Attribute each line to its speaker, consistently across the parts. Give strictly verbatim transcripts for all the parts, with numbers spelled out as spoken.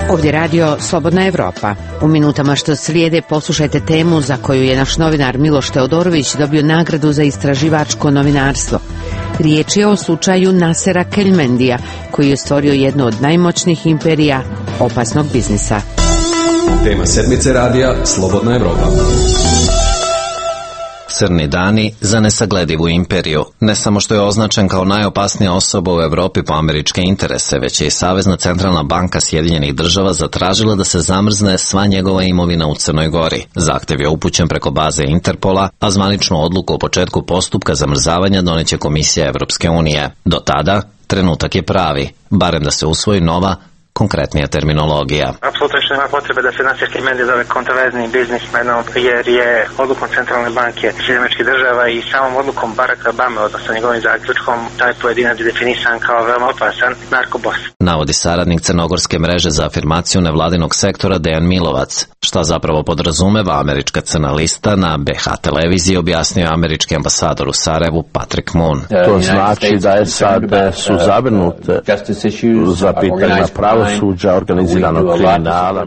Speaker 1: Ovdje radio Slobodna Evropa. U minutama što slijede poslušajte temu za koju je naš novinar Miloš Teodorović dobio nagradu za istraživačko novinarstvo. Riječ je o slučaju Nasera Keljmendija, koji je stvorio jednu od najmoćnijih imperija opasnog biznisa.
Speaker 2: Tema sedmice radija Slobodna Evropa.
Speaker 3: Crni dani za nesagledivu imperiju. Ne samo što je označen kao najopasnija osoba u Evropi po američke interese, već je i Savezna centralna banka Sjedinjenih država zatražila da se zamrzne sva njegova imovina u Crnoj Gori. Zahtjev je upućen preko baze Interpola, a zvaničnu odluku o početku postupka zamrzavanja doneće Komisija Evropske unije. Do tada, trenutak je pravi, barem da se usvoji nova, konkretnija terminologija.
Speaker 4: Apsolutno što nema potrebe da se Nasir Keljmendi zove kontroverznim biznismenom, jer je odlukom Centralne banke Sjedinjenih Američkih Država i samom odlukom Baracka Obame, odnosno njegovim zaključkom, taj pojedinac je definisan kao veoma opasan narkobos.
Speaker 3: Navodi saradnik crnogorske mreže za afirmaciju nevladinog sektora Dejan Milovac. Šta zapravo podrazumeva američka crna lista na B H televiziji, objasnio je američki ambasador u Sarajevu Patrick Moon.
Speaker 5: To znači da je sad su zabrinute za pitanja pravosuđa, organiziranog kriminala.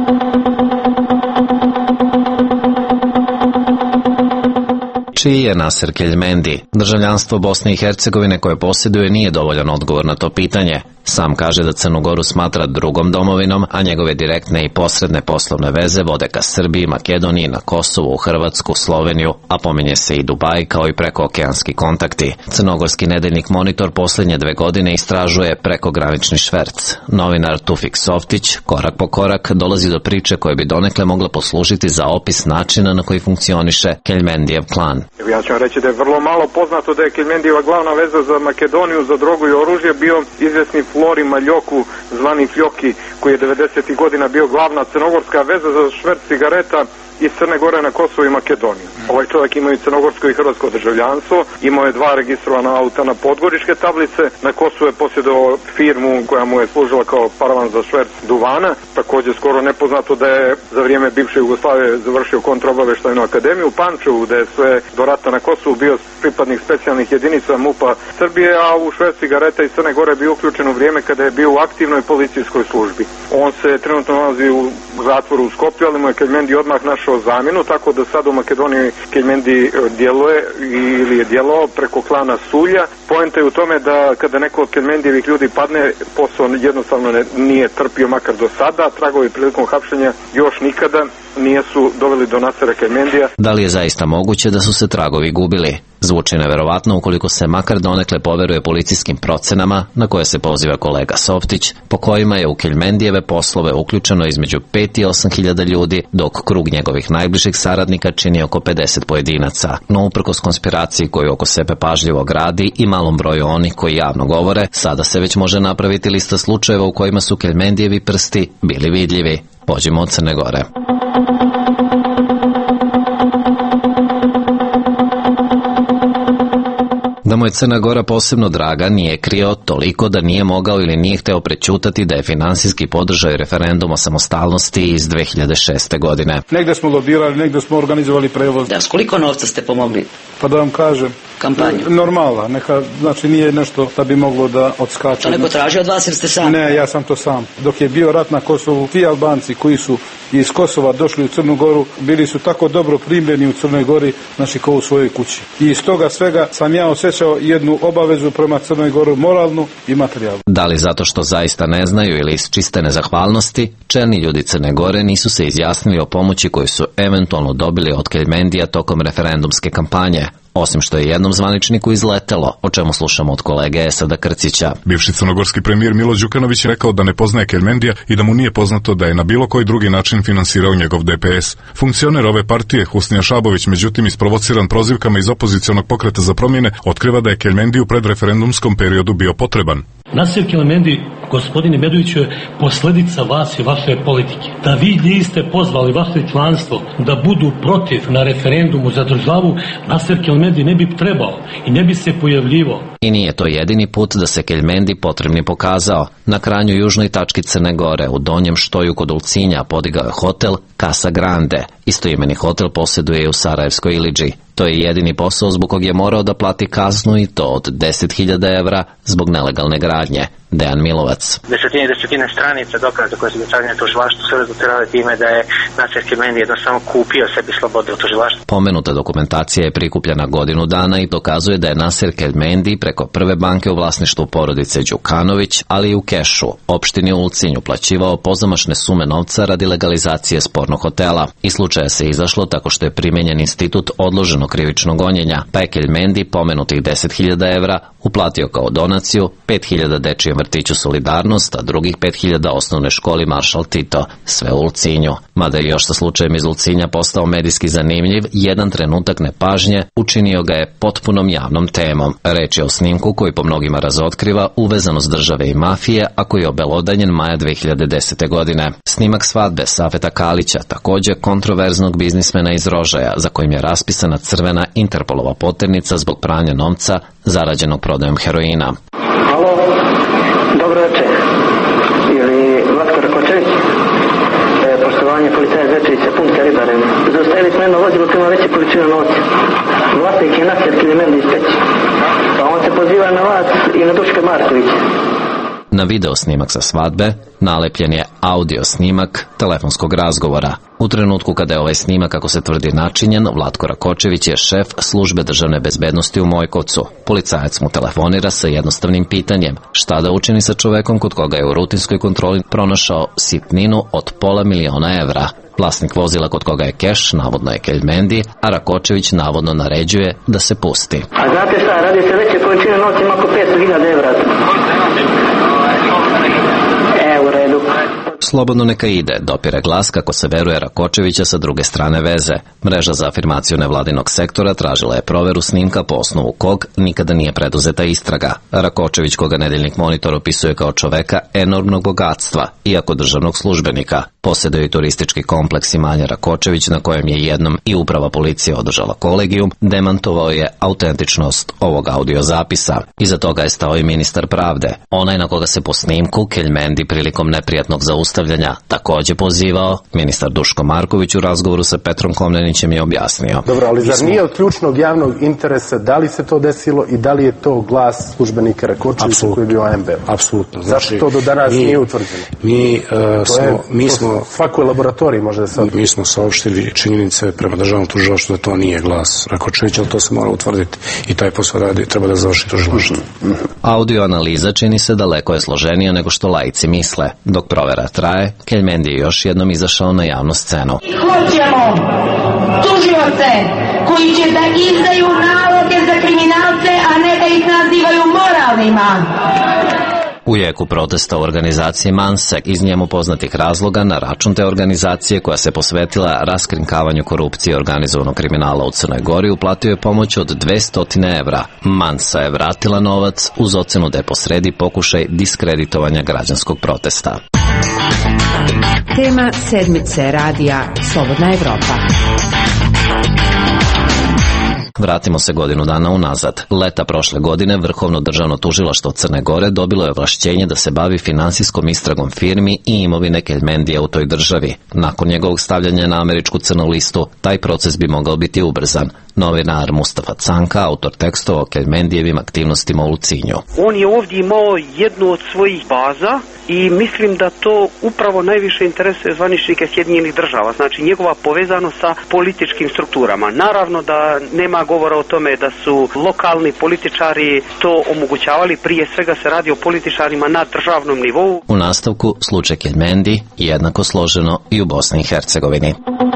Speaker 3: Čiji je Naser Keljmendi? Državljanstvo Bosne i Hercegovine koje posjeduje nije dovoljan odgovor na to pitanje. Sam kaže da Crnu Goru smatra drugom domovinom, a njegove direktne i posredne poslovne veze vode ka Srbiji, Makedoniji, na Kosovu, u Hrvatsku, Sloveniju, a pominje se i Dubaj kao i prekookeanski kontakti. Crnogorski nedeljnik Monitor posljednje dve godine istražuje prekogranični šverc. Novinar Tufik Softić, korak po korak, dolazi do priče koje bi donekle mogle poslužiti za opis načina na koji funkcioniše Keljmendijev klan.
Speaker 6: Ja ću vam reći da je vrlo malo poznato da je Keljmendijeva glavna veza za Makedoniju, za drogu i oružje bio izvjesni Flori Maljoku, zvani Fljoki, koji je devedesetih godina bio glavna crnogorska veza za šverc cigareta iz Crne Gore na Kosovo i Makedoniju. Ovaj čovjek ima i crnogorsko i hrvatsko državljanstvo, imao je dva registrovana auta na podgoričke tablice, na Kosovu je posjedovao firmu koja mu je služila kao paravan za šverc duvana, također skoro nepoznato da je za vrijeme bivše Jugoslavije završio kontraobavještajnu akademiju u Pančevu, da je sve do rata na Kosovu bio pripadnik specijalnih jedinica MUP-a Srbije, a u šverc cigareta iz Crne Gore bio uključen u vrijeme kada je bio u aktivnoj policijskoj službi. On se trenutno nalazi u zatvoru u Skopju, ali mu je Keljmendi odmah našao zamjenu, tako da sad u Makedoniji Keljmendi djeluje ili je djelovao preko klana Sulja. Poenta je u tome da kada neko od Keljmendijevih ljudi padne, posao jednostavno ne, nije trpio makar do sada, tragovi prilikom hapšenja još nikada nijesu doveli do Nasera Keljmendija.
Speaker 3: Da li je zaista moguće da su se tragovi gubili? Zvuči neverovatno ukoliko se makar donekle poveruje policijskim procenama na koje se poziva kolega Softić, po kojima je u Keljmendijeve poslove uključeno između pet i osam hiljada ljudi, dok krug njegovih najbližih saradnika čini oko pedeset pojedinaca. No uprkos konspiraciji koju oko sebe pažljivo gradi i malom broju onih koji javno govore, sada se već može napraviti lista slučajeva u kojima su Keljmendijevi prsti bili vidljivi. Pođimo od Crne Gore. Da mu je Crna Gora posebno draga nije krio toliko da nije mogao ili nije hteo prećutati da je finansijski podržao referendum o samostalnosti iz dve hiljade šeste. godine.
Speaker 7: Negde smo lobirali, negde smo organizovali prevoz.
Speaker 8: Da, s koliko novca ste pomogli?
Speaker 7: Pa da vam kažem,
Speaker 8: kampanju.
Speaker 7: Normala, neka, znači nije nešto da bi moglo da odskače.
Speaker 8: To neko traži od vas ili ste sam?
Speaker 7: Ne, ja sam to sam. Dok je bio rat na Kosovu, ti Albanci koji su iz Kosova došli u Crnu Goru, bili su tako dobro primljeni u Crnoj Gori, znači kao u svojoj kući. I iz toga svega sam ja osjećao jednu obavezu prema Crnoj Gori, moralnu i materijalnu.
Speaker 3: Da li zato što zaista ne znaju ili iz čiste nezahvalnosti, čelni ljudi Crne Gore nisu se izjasnili o pomoći koju su eventualno dobili od Keljmendija tokom referendumske kampanje, osim što je jednom zvaničniku izletelo, o čemu slušamo od kolege Esada Krcića.
Speaker 9: Bivši crnogorski premijer Milo Đukanović je rekao da ne poznaje Keljmendija i da mu nije poznato da je na bilo koji drugi način finansirao njegov D P S. Funkcioner ove partije, Husnija Šabović, međutim isprovociran prozivkama iz opozicionog pokreta za promjene, otkriva da je Keljmendi u predreferendumskom periodu bio potreban.
Speaker 10: Nasir Keljmendi, gospodine Medoviću, je posljedica vas i vaše politike. Da vi niste pozvali vaše članstvo da budu protiv na referendumu za državu, Nasir Keljmendi ne bi trebao i ne bi se pojavljivao.
Speaker 3: I nije to jedini put da se Keljmendi potrebni pokazao. Na krajnju južnoj tački Crne Gore, u donjem štoju kod Ulcinja, podigao je hotel Casa Grande. Istoimeni hotel posjeduje i u Sarajevskoj Ilidži. To je jedini posao zbog kog je morao da plati kaznu, i to od deset hiljada evra zbog nelegalne gradnje. Dejan Milovac.
Speaker 4: Desetine i desetine stranica dokaza koje su dostavljene tužilaštvu sve rezultirale time da je Nasser Kelmendi jednostavno kupio sebi slobode u tužilaštvu.
Speaker 3: Pomenuta dokumentacija je prikupljena godinu dana i dokazuje da je Nasser Kelmendi preko prve banke u vlasništvu porodice Đukanović, ali i u kešu, opštini Ulcinj, uplaćivao pozamašne sume novca radi legalizacije spornog hotela. Iz slučaja se izašlo tako što je primenjen institut odloženog krivičnog gonjenja, pa je Kelmendi pomenutih deset hiljada evra uplatio kao donaciju, pet hiljada dečijem vrtiću Solidarnost, a drugih pet hiljada osnovnoj školi Maršal Tito, sve u Ulcinju. Mada je još sa slučajem iz Ulcinja postao medijski zanimljiv, jedan trenutak nepažnje učinio ga je potpunom javnom temom. Reč je o snimku koji po mnogima razotkriva uvezanost države i mafije, a koji je obelodanjen maja dve hiljade desete. godine. Snimak svadbe Safeta Kalića, takođe kontroverznog biznismena iz Rožaja, za kojim je raspisana crvena Interpolova poternica zbog pranja novca zarađenog prodajom heroina.
Speaker 11: Halo, dobro večer. Ili Vlatko Rakočević? E, poštovanje policaja Zvečevića, punta Ribarem. Zaustavili smo jedno vozilo koje ima veće količine novca. Vlasnik je Nasser Kelmendi iz Peći. Pa on se poziva na vas i na Duška Markovića.
Speaker 3: Na video snimak sa svadbe nalepljen je audio snimak telefonskog razgovora. U trenutku kada je ovaj snimak, kako se tvrdi, načinjen, Vlatko Rakočević je šef službe državne bezbednosti u Mojkovcu. Policajac mu telefonira sa jednostavnim pitanjem: šta da učini sa čovekom kod koga je u rutinskoj kontroli pronašao sitninu od pola miliona evra. Vlasnik vozila kod koga je keš navodno je Kelmendi, a Rakočević navodno naređuje da se pusti.
Speaker 11: A znate šta, radi se veće količine novca, ima oko petsto hiljada evra. E, u redu.
Speaker 3: Slobodno neka ide, dopire glas kako se veruje Rakočevića sa druge strane veze. Mreža za afirmaciju nevladinog sektora tražila je proveru snimka po osnovu kog nikada nije preduzeta istraga. Rakočević, koga Nedeljnik Monitor opisuje kao čoveka enormnog bogatstva, iako državnog službenika, posjeduje i turistički kompleks imanja Rakočević, na kojem je jednom i uprava policije održala kolegijum, demantovao je autentičnost ovog audio zapisa. Iza toga je stao i ministar pravde, onaj na koga se po snimku Kelmendi prilikom neprijatnog zaustavljanja takođe pozivao. Ministar Duško Marković u razgovoru sa Petrom Komnenićem je objasnio.
Speaker 12: Dobro, ali zar nije od ključnog javnog interesa da li se to desilo i da li je to glas službenika Rakočevića koji je bio A M B?
Speaker 13: Apsolutno.
Speaker 12: Zašto to do danas
Speaker 13: mi,
Speaker 12: nije utvrđeno?
Speaker 13: Mi, uh, smo, je, mi smo...
Speaker 12: Svakoj laboratoriji može da se odvrdi.
Speaker 13: Mi smo saopštili činjenice prema državnom tužilaštvu da to nije glas Rakočevića, ali to se mora utvrditi i taj posao radi treba da završi tužilaštvo.
Speaker 3: Mm-hmm. Audio analiza čini se daleko je složenija nego što laici misle. Dok provera traje, Kelmendi je još jednom izašao na javnu scenu.
Speaker 14: Hoćemo tužioce koji će da izdaju naloge za kriminalce, a ne da ih nazivaju moralnima.
Speaker 3: U jeku protesta u organizaciji Mansek iz njemu poznatih razloga na račun te organizacije koja se posvetila raskrinkavanju korupcije i organizovanog kriminala u Crnoj Gori uplatio je pomoć od dvesta evra. Mansa je vratila novac uz ocenu da je posredi pokušaj diskreditovanja građanskog protesta.
Speaker 1: Tema sedmice radija Slobodna Evropa.
Speaker 3: Vratimo se godinu dana unazad. Leta prošle godine Vrhovno državno tužilaštvo Crne Gore dobilo je ovlašćenje da se bavi finansijskom istragom firmi i imovine Kelmendija u toj državi. Nakon njegovog stavljanja na američku crnu listu, taj proces bi mogao biti ubrzan. Novinar Mustafa Canka, autor tekstova o Kelmendijevim aktivnostima u Ulcinju.
Speaker 15: On je ovdje imao jednu od svojih baza i mislim da to upravo najviše interesuje zvaničnike Sjedinjenih država, znači njegova povezanost sa političkim strukturama. Naravno da nema govora o tome da su lokalni političari to omogućavali, prije svega se radi o političarima na državnom nivou.
Speaker 3: U nastavku slučaj Kelmendi jednako složeno i u Bosni i Hercegovini.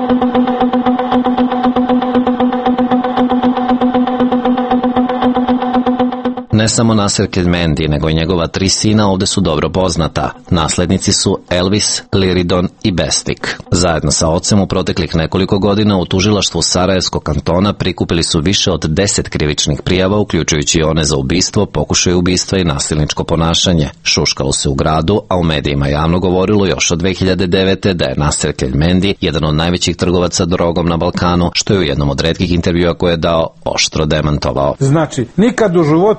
Speaker 3: Ne samo Nasser Kelmendi, nego i njegova tri sina ovde su dobro poznata. Naslednici su Elvis, Liridon i Bestik. Zajedno sa ocem u proteklih nekoliko godina u tužilaštvu Sarajevskog kantona prikupili su više od deset krivičnih prijava, uključujući i one za ubistvo, pokušaj ubistva i nasilničko ponašanje. Šuškalo se u gradu, a u medijima javno govorilo još od dve hiljade devete. da je Nasser Kelmendi jedan od najvećih trgovaca drogom na Balkanu, što je u jednom od retkih intervjua koje je dao oštro demantovao.
Speaker 7: Znači, nikad u životu drogu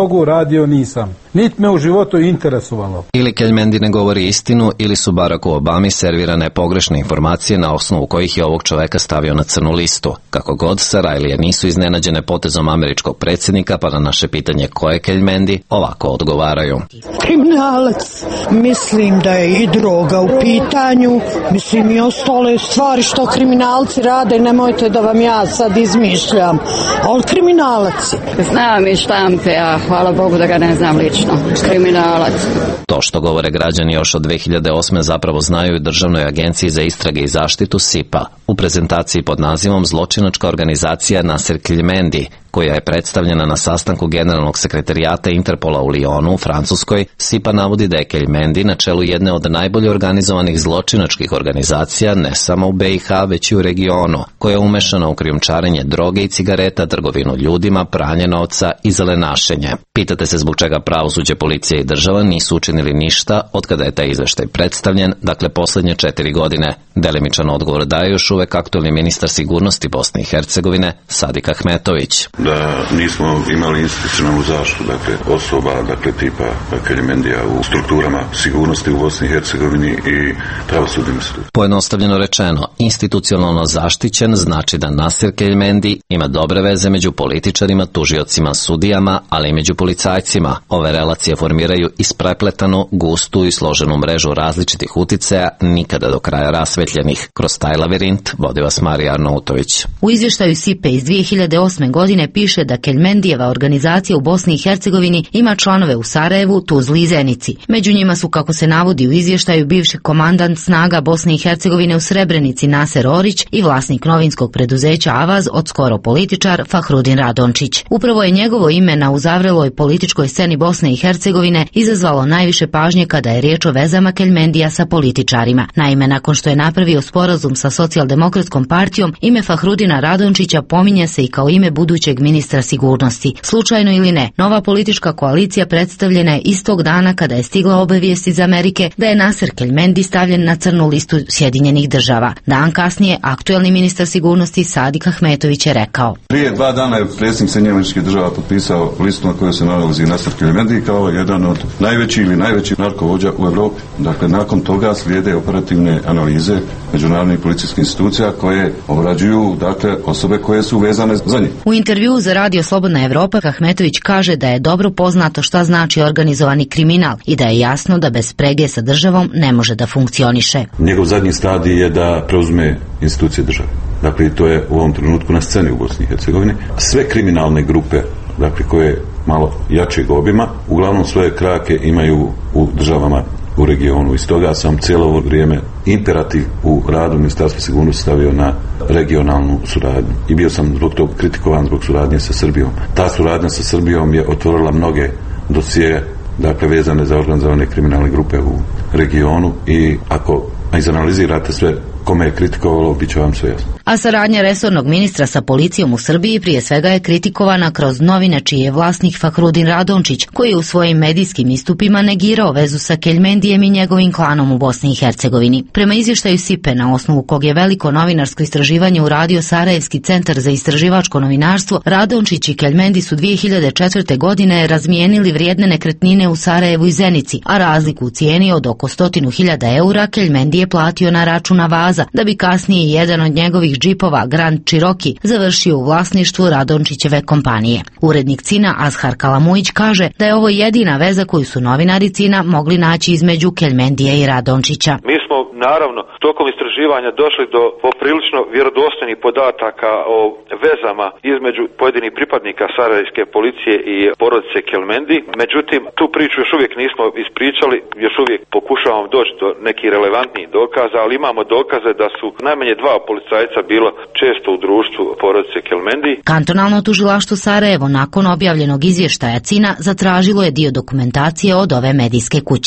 Speaker 7: drogu, radio nisam. Nit me u životu interesovalo.
Speaker 3: Ili Keljmendi ne govori istinu, ili su Baracku Obami servirane pogrešne informacije na osnovu kojih je ovog čoveka stavio na crnu listu. Kako god, Sarajlije nisu iznenađene potezom američkog predsjednika, pa na naše pitanje ko je Keljmendi, ovako odgovaraju.
Speaker 16: Kriminalac, mislim da je i droga u pitanju, mislim i ostale stvari što kriminalci rade, nemojte da vam ja sad izmišljam, ali kriminalac.
Speaker 17: Znam i štampe, a hvala Bogu da ga ne znam lično. Kriminalac.
Speaker 3: To što govore građani još od dve hiljade osme zapravo znaju i Državnoj agenciji za istrage i zaštitu S I P A u prezentaciji pod nazivom Zločinačka organizacija Naser Keljmendi, koja je predstavljena na sastanku Generalnog sekretarijata Interpola u Lyonu u Francuskoj. S I P A navodi da je Keljmendi na čelu jedne od najbolje organizovanih zločinačkih organizacija ne samo u B i H, već i u regionu, koja je umešana u krijumčarenje droge i cigareta, trgovinu ljudima, pranje novca i zelenašenje. Pitate se zbog čega pravosuđe, policija i država nisu učinili ništa od kada je taj izveštaj predstavljen, dakle posljednje četiri godine. Delimičan odgovor daje još uvek aktualni ministar sigurnosti Bosne i Hercegovine Sadik Ahmetović.
Speaker 18: Da nismo imali institucionalnu zaštitu, dakle osoba, dakle tipa Keljmendija u strukturama sigurnosti u Bosni i Hercegovini i pravosudnim institucijama.
Speaker 3: Pojednostavljeno rečeno, institucionalno zaštićen znači da Naser Keljmendi ima dobre veze među političarima, tužiocima, sudijama, ali i među policajcima. Ove relacije formiraju isprepletanu, gustu i složenu mrežu različitih uticaja, nikada do kraja rasvetljenih. Kroz taj lavirint vodi vas Marija Arnautović.
Speaker 19: U izvještaju S I P E iz dvije hiljade osme godine piše da Keljmendijeva organizacija u Bosni i Hercegovini ima članove u Sarajevu, Tuzli i Zenici. Među njima su, kako se navodi u izvještaju, bivši komandant snaga Bosne i Hercegovine u Srebrenici Naser Orić i vlasnik novinskog preduzeća Avaz, od skoro političar Fahrudin Radončić. Upravo je njegovo ime na uzavreloj političkoj sceni Bosne i Hercegovine izazvalo najviše pažnje kada je riječ o vezama Keljmendija sa političarima. Naime, nakon što je napravio sporazum sa Socijaldemokratskom partijom, ime Fahrudina Radončića pominje se i kao ime budućeg ministra sigurnosti. Slučajno ili ne, nova politička koalicija predstavljena je istog dana kada je stigla obavijest iz Amerike da je Naser Keljmendi stavljen na crnu listu Sjedinjenih država. Dan kasnije, aktuelni ministar sigurnosti Sadik Ahmetović je rekao.
Speaker 18: Prije dva dana je predsjednik Sjedinjenih Američkih Država potpisao listu na kojoj se nalazi Naser Keljmendi kao jedan od najvećih ili najveći narkovođa u Europi. Dakle, nakon toga slijede operativne analize međunarodnih policijskih institucija koje obrađuju, dakle, osobe koje su vezane za njih.
Speaker 19: U intervjuu za Radio Slobodna Evropa Ahmetović kaže da je dobro poznato šta znači organizovani kriminal i da je jasno da bez sprege sa državom ne može da funkcioniše.
Speaker 18: Njegov zadnji stadij je da preuzme institucije države. Dakle, to je u ovom trenutku na sceni u Bosni i Hercegovini. Sve kriminalne grupe, dakle, koje malo jačeg obima, uglavnom svoje krake imaju u državama u regionu. I stoga sam cijelo ovo vrijeme imperativ u radu Ministarstva sigurnosti stavio na regionalnu suradnju. I bio sam zbog toga kritikovan zbog suradnje sa Srbijom. Ta suradnja sa Srbijom je otvorila mnoge dosije, dakle, vezane za organizovane kriminalne grupe u regionu i ako izanalizirate sve kome je kritikovalo, bit će vam sve jasno.
Speaker 19: A saradnja resornog ministra sa policijom u Srbiji prije svega je kritikovana kroz novine čiji je vlasnik Fahrudin Radončić, koji je u svojim medijskim istupima negirao vezu sa Keljmendijem i njegovim klanom u Bosni i Hercegovini. Prema izvještaju S I P E, na osnovu kog je veliko novinarsko istraživanje uradio Sarajevski centar za istraživačko novinarstvo, Radončić i Keljmendi su dvije hiljade četvrte. godine razmijenili vrijedne nekretnine u Sarajevu i Zenici, a razliku u cijeni od oko stotinu hiljada eura Keljmendi je platio na račun Avaza, da bi kasnije jedan od njegovih džipova Grand Cherokee završio u vlasništvu Radončićeve kompanije. Urednik C I N-a Azhar Kalamujić kaže da je ovo jedina veza koju su novinari C I N-a mogli naći između Keljmendija i Radončića.
Speaker 20: Mi smo naravno tokom istraživanja došli do poprilično vjerodostojnih podataka o vezama između pojedinih pripadnika sarajevske policije i porodice Keljmendi. Međutim, tu priču još uvijek nismo ispričali, još uvijek pokušavamo doći do nekih relevantnih dokaza, ali imamo dokaze da su najmanje dva policajca bila često u društvu porodice Keljmendi.
Speaker 19: Kantonalno tužilaštvo Sarajevo nakon objavljenog izvještaja C I N-a zatražilo je dio dokumentacije od ove medijske kuće.
Speaker 20: Mi smo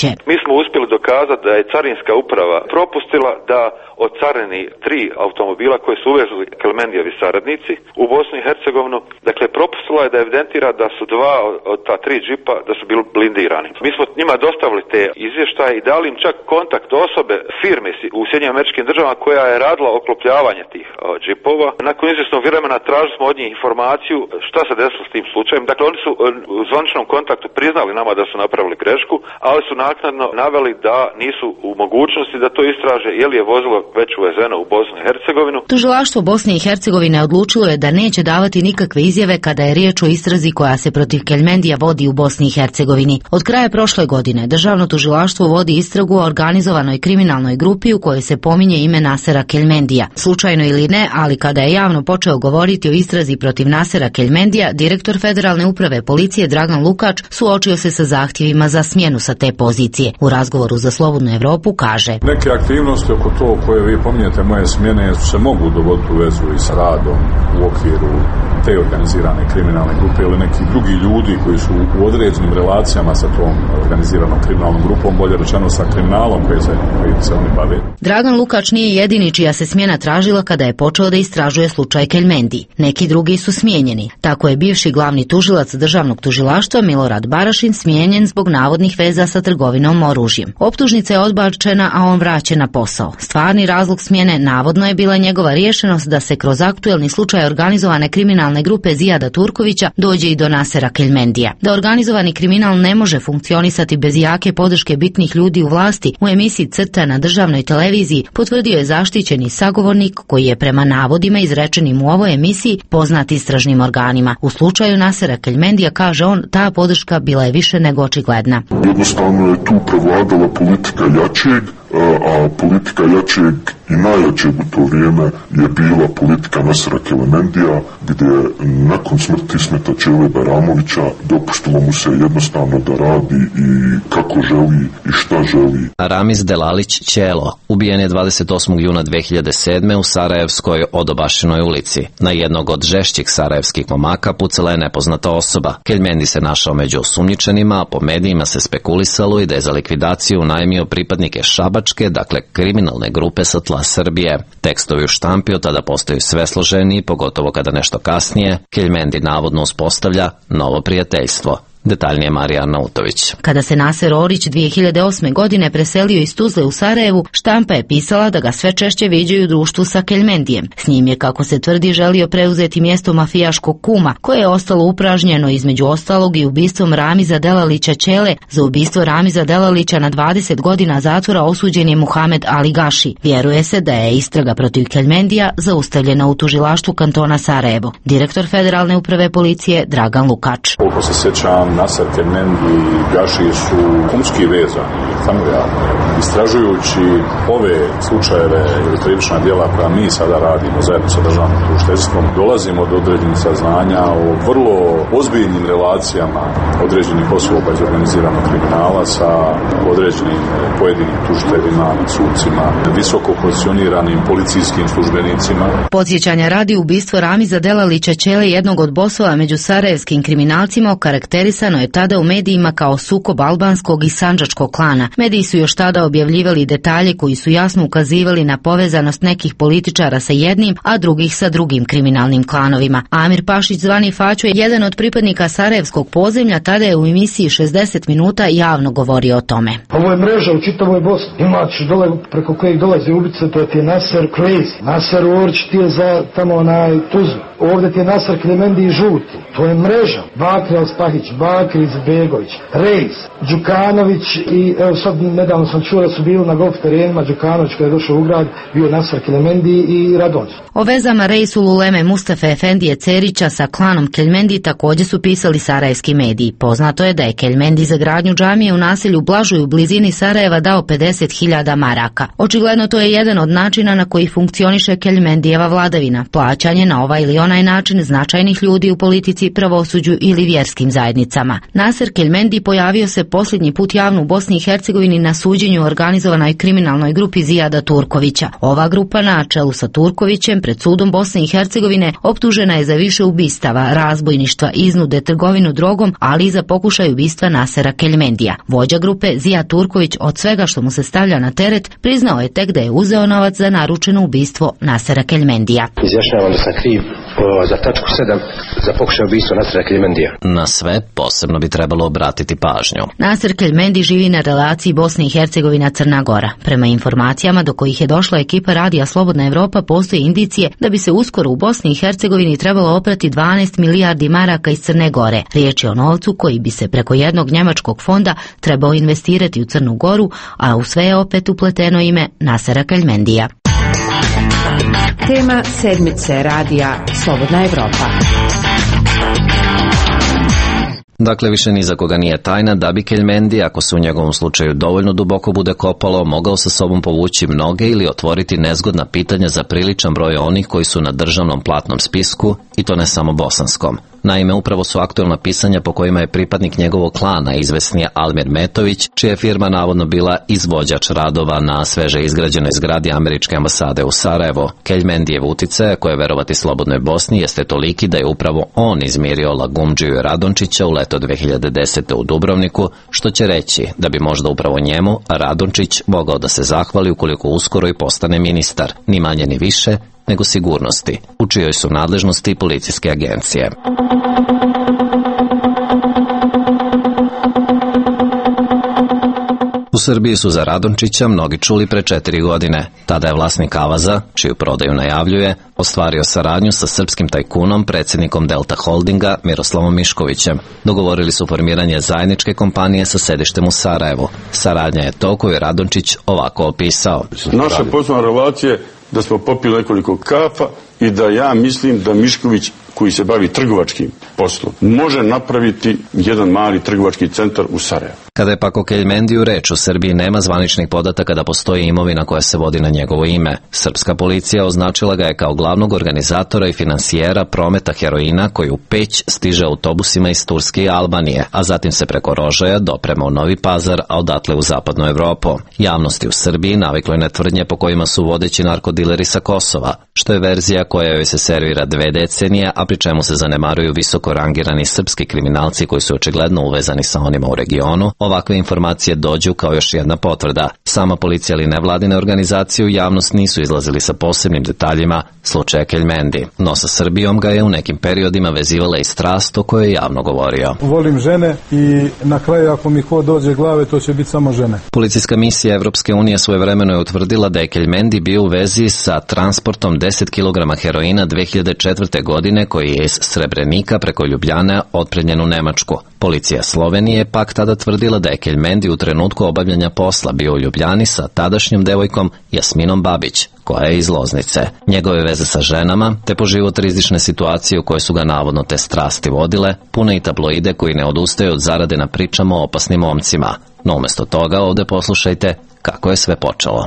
Speaker 20: smo uspjeli dokazati da je carinska uprava propustila da ocarini tri automobila koje su uvezli Kelmendijevi saradnici u Bosnu i Hercegovinu. Dakle, propustila je da evidentira da su dva od ta tri džipa da su bili blindirani. Mi smo njima dostavili te izvještaje i dali im čak kontakt osobe firme u Sjedinjenim Američkim Državama koja je radila oklopljavanje tih o, džipova. Nakon izvjesnog vremena tražili smo od njih informaciju šta se desilo s tim slučajem. Dakle, oni su u zvaničnom kontaktu priznali nama da su napravili grešku, ali su naknadno naveli da nisu u mogućnosti da to istraže je li je vozilo već uvezeno u Bosnu i Hercegovinu.
Speaker 19: Tužilaštvo Bosne i Hercegovine odlučilo je da neće davati nikakve izjave kada je riječ o istrazi koja se protiv Kelmendija vodi u Bosni i Hercegovini. Od kraja prošle godine državno tužilaštvo vodi istragu o organizovanoj kriminalnoj grupi u kojoj se pominje ime Nasera Kelmendija. Slučajno ili ne, ali kada je javno počeo govoriti o istrazi protiv Nasera Kelmendija, direktor Federalne uprave policije Dragan Lukač suočio se sa zahtjevima za smjenu sa te pozicije. U razgovoru za Slobodnu Evropu kaže:
Speaker 9: Neke aktivnosti oko to koje vi pominjete moje smjene se mogu dogoditi u vezu i sa radom u okviru te organizirane kriminalne grupe ili neki drugi ljudi koji su u određenim relacijama sa tom organiziranom kriminalnom grupom, bolje rečeno sa kriminalom koji se, koji se oni bave.
Speaker 19: Dragan Lukač nije jedini čija se smjena tražila kada je počeo da istražuje slučaj Kelmendi. Neki drugi su smijenjeni. Tako je bivši glavni tužilac državnog tužilaštva Milorad Barašin smijenjen zbog navodnih veza sa trgovinom oružjem. Optužnica je odbačena, a on vraćen na posao. Stvarni razlog smjene navodno je bila njegova rješenost da se kroz aktuelni slučaj organizovane kriminalne grupe Zijada Turkovića dođe i do Nasera Kelmendija. Da organizovani kriminal ne može funkcionisati bez jake podrške bitnih ljudi u vlasti, u emisiji Crta na državnoj televiziji potvrdio je zaštićeni sagovornik koji je prema navodima izrečenim u ovoj emisiji poznat istražnim organima. U slučaju Nasera Kelmendija, kaže on, ta podrška bila je više nego očigledna.
Speaker 21: Jednostavno je tu prevladala politika jačeg, a politika jačeg i najjačeg u to vrijeme je bila politika Nasera Kelmendija, gdje nakon smrti Smeta Čele Baramovića dopuštilo mu se jednostavno da radi i kako želi i šta želi.
Speaker 3: Ramiz Delalić Ćelo ubijen je dvadeset osmog juna dve hiljade sedme u Sarajevskoj Odobašinoj ulici. Na jednog od žešćih sarajevskih momaka pucala je nepoznata osoba. Kelmendi se našao među osumnjičenima, a po medijima se spekulisalo i da je za likvidaciju unajmio pripadnike Šabačke, dakle kriminalne grupe sa tla Srbije. Tekstovi u štampi od tada postaju sve složeniji, pogotovo kada nešto kasnije Kelmendi navodno uspostavlja novo prijateljstvo. Detaljnije Marija Nautović.
Speaker 19: Kada se Naser Orić dvije hiljade osme godine preselio iz Tuzle u Sarajevu, štampa je pisala da ga sve češće viđaju u društvu sa Kelmendijem. S njim je, kako se tvrdi, želio preuzeti mjesto mafijaškog kuma, koje je ostalo upražnjeno između ostalog i ubistvom Ramiza Delalića Ćele. Za ubistvo Ramiza Delalića na dvadeset godina zatvora osuđen je Muhamed Ali Gaši. Vjeruje se da je istraga protiv Kelmendija zaustavljena u tužilaštvu kantona Sarajevo. Direktor Federalne uprave policije Dragan Lukač.
Speaker 9: Koliko se sjećam, Naser Kelmendi i Gaši su kumski vezani, familijarni. Istražujući ove slučajeve ili krivična djela koja mi sada radimo zajedno sa državnim tužiteljstvom, dolazimo do određenih saznanja o vrlo ozbiljnim relacijama određenih osoba iz organiziranog kriminala sa određenim pojedinim tužiteljima, sucima, visoko pozicioniranim policijskim službenicima.
Speaker 19: Podsjećanja radi ubistvo Ramiza Delalića Ćele, jednog od bosova među sarajevskim kriminalcima, okarakterisano je tada u medijima kao sukob albanskog i sandžačkog klana. Mediji su još tada objavljivali detalje koji su jasno ukazivali na povezanost nekih političara sa jednim, a drugih sa drugim kriminalnim klanovima. Amir Pašić, zvani Faćo, je jedan od pripadnika sarajevskog podzemlja, tada je u emisiji šezdeset minuta javno govorio o tome.
Speaker 22: Ovo je mreža u čitavoj Bosni. Imaš dole preko kojeg dolaze ubice, to ti je Naser Crazy. Naser Orić ti je za tamo onaj Tuzlu. Ovdje ti je Naser Kelmendi i žuti. To je mreža. Bakri Alspahić, Bakri Izbegović, Rejs, Đukanović i evo sad nedavno sam čuo da su bili na golf terenima. Đukanović kada je došao u grad bio Naser Kelmendi i Radonjić. O
Speaker 19: vezama Rejsul Uleme Mustafa Efendije Cerića sa klanom Kelmendi također su pisali sarajevski mediji. Poznato je da je Kelmendi za gradnju džamije u naselju Blažuj u blizini Sarajeva dao pedeset hiljada maraka. Očigledno to je jedan od načina na koji funkcioniše Kelmendijeva vladavina, plaćanje na ovaj ili onaj način značajnih ljudi u politici, pravosuđu ili vjerskim zajednicama. Naser Kelmendi pojavio se posljednji put javno u Bosni i Hercegovini na suđenju organizovanoj kriminalnoj grupi Zijada Turkovića. Ova grupa na čelu sa Turkovićem pred sudom Bosne i Hercegovine optužena je za više ubistava, razbojništva, iznude, trgovinu drogom, ali i za pokušaj ubistva Nasera Keljmendija. Vođa grupe Zijad Turković od svega što mu se stavlja na teret priznao je tek da je uzeo novac za naručeno ubistvo Nasera Keljmendija.
Speaker 2: Izjašnjavam da sam kriv za tačku sedam za pokušaj ubistva Nasera Keljmendija.
Speaker 3: Na sve posebno bi trebalo obratiti pažnju.
Speaker 19: Naser Keljmendi živi na relaciji Bosne i Hercegovina Crna Gora. Prema informacijama do kojih je došla ekipa radija Slobodna Evropa, postoje indicije da bi se uskoro u Bosni i Hercegovini trebalo oprati dvanaest milijardi maraka iz Crne Gore. Riječ je o novcu koji bi se preko jednog njemačkog fonda trebao investirati u Crnu Goru, a u sve je opet upleteno ime Nasera Keljmendija.
Speaker 1: Tema sedmice radija Slobodna Evropa.
Speaker 3: Dakle, više ni za koga nije tajna da bi Keljmendi, ako se u njegovom slučaju dovoljno duboko bude kopalo, mogao sa sobom povući mnoge ili otvoriti nezgodna pitanja za priličan broj onih koji su na državnom platnom spisku, i to ne samo bosanskom. Naime, upravo su aktuelna pisanja po kojima je pripadnik njegovog klana, izvesni Almir Metović, čija je firma navodno bila izvođač radova na sveže izgrađenoj zgradi američke ambasade u Sarajevo. Keljmendijev uticaj, koje je verovati Slobodnoj Bosni, jeste toliki da je upravo on izmirio Lagumdžiju i Radončića u leto dve hiljade desete. u Dubrovniku, što će reći da bi možda upravo njemu Radončić mogao da se zahvali ukoliko uskoro i postane ministar, ni manje ni više nego sigurnosti, u čijoj su nadležnosti policijske agencije. U Srbiji su za Radončića mnogi čuli pre četiri godine. Tada je vlasnik Avaza, čiju prodaju najavljuje, ostvario saradnju sa srpskim tajkunom, predsjednikom Delta Holdinga Miroslavom Miškovićem. Dogovorili su formiranje zajedničke kompanije sa sedištem u Sarajevu. Saradnja je to koju je Radončić ovako opisao.
Speaker 5: Naša poslovna relacija je da smo popili nekoliko kafa i da ja mislim da Mišković, koji se bavi trgovačkim poslom, može napraviti jedan mali trgovački centar u Sarajevu.
Speaker 3: Kada je pak o Keljmendiju reč, u Srbiji nema zvaničnih podataka da postoji imovina koja se vodi na njegovo ime. Srpska policija označila ga je kao glavnog organizatora i finansijera prometa heroina koji u Peć stiže autobusima iz Turske i Albanije, a zatim se preko Rožaja doprema u Novi Pazar, a odatle u zapadnu Evropu. Javnosti u Srbiji naviklo je na tvrdnje po kojima su vodeći narkodileri sa Kosova, što je verzija koja joj se servira dve decenije, a pri čemu se zanemaruju visoko rangirani srpski kriminalci koji su očigledno uvezani sa onima u regionu. Ovakve informacije dođu kao još jedna potvrda. Sama policija ili nevladine organizacije u javnost nisu izlazili sa posebnim detaljima slučaja Keljmendi, no sa Srbijom ga je u nekim periodima vezivala i strast o kojoj je javno govorio.
Speaker 7: Volim žene i na kraju ako mi ko dođe glave, to će biti samo žene.
Speaker 3: Policijska misija Evropske unije svojevremeno je utvrdila da je Keljmendi bio u vezi sa transportom deset kilograma heroina dve hiljade četvrte. godine koji je iz Srebrenika preko Ljubljane otpremljen u Nemačku. Policija Slovenije pak tada tvrdila da je Keljmendi u trenutku obavljanja posla bio u Ljubljani sa tadašnjom devojkom Jasminom Babić, koja je iz Loznice. Njegove veze sa ženama, te po život rizične situacije u koje su ga navodno te strasti vodile, pune i tabloide koji ne odustaju od zarade na pričama o opasnim momcima. No umjesto toga ovdje poslušajte kako je sve počelo.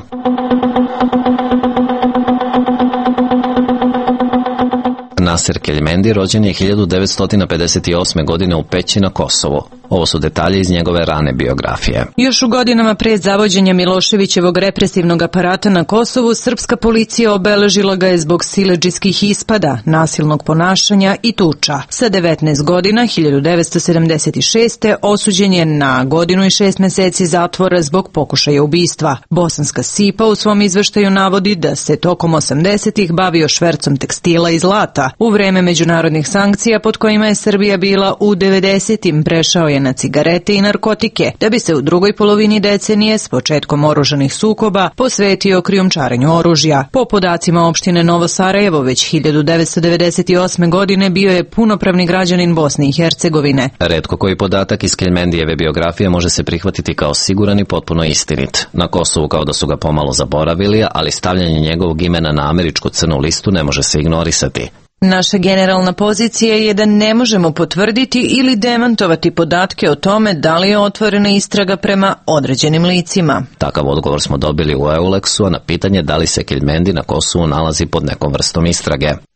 Speaker 3: Naser Keljmendi rođen je hiljadu devetsto pedeset osme. godine u Peći na Kosovu. Ovo su detalje iz njegove rane biografije.
Speaker 23: Još u godinama pre zavođenja Miloševićevog represivnog aparata na Kosovu, srpska policija obeležila ga je zbog siledžijskih ispada, nasilnog ponašanja i tuča. Sa devetnaest godina, hiljadu devetsto sedamdeset šeste. osuđen je na godinu i šest meseci zatvora zbog pokušaja ubistva. Bosanska Sipa u svom izveštaju navodi da se tokom osamdesetih bavio švercom tekstila i zlata. U vreme međunarodnih sankcija pod kojima je Srbija bila u devedesetim prešao je na cigarete i narkotike, da bi se u drugoj polovini decenije s početkom oružanih sukoba posvetio krijumčarenju oružja. Po podacima opštine Novo Sarajevo, već hiljadu devetsto devedeset osme. godine bio je punopravni građanin Bosne i Hercegovine.
Speaker 3: Retko koji podatak iz Keljmendijeve biografije može se prihvatiti kao siguran i potpuno istinit. Na Kosovu kao da su ga pomalo zaboravili, ali stavljanje njegovog imena na američku crnu listu ne može se ignorisati.
Speaker 23: Naša generalna pozicija je da ne možemo potvrditi ili demantovati podatke o tome da li je otvorena istraga prema određenim licima.
Speaker 3: Takav odgovor smo dobili u Euleksu, a na pitanje da li se Keljmendi na Kosovu nalazi pod nekom vrstom istrage.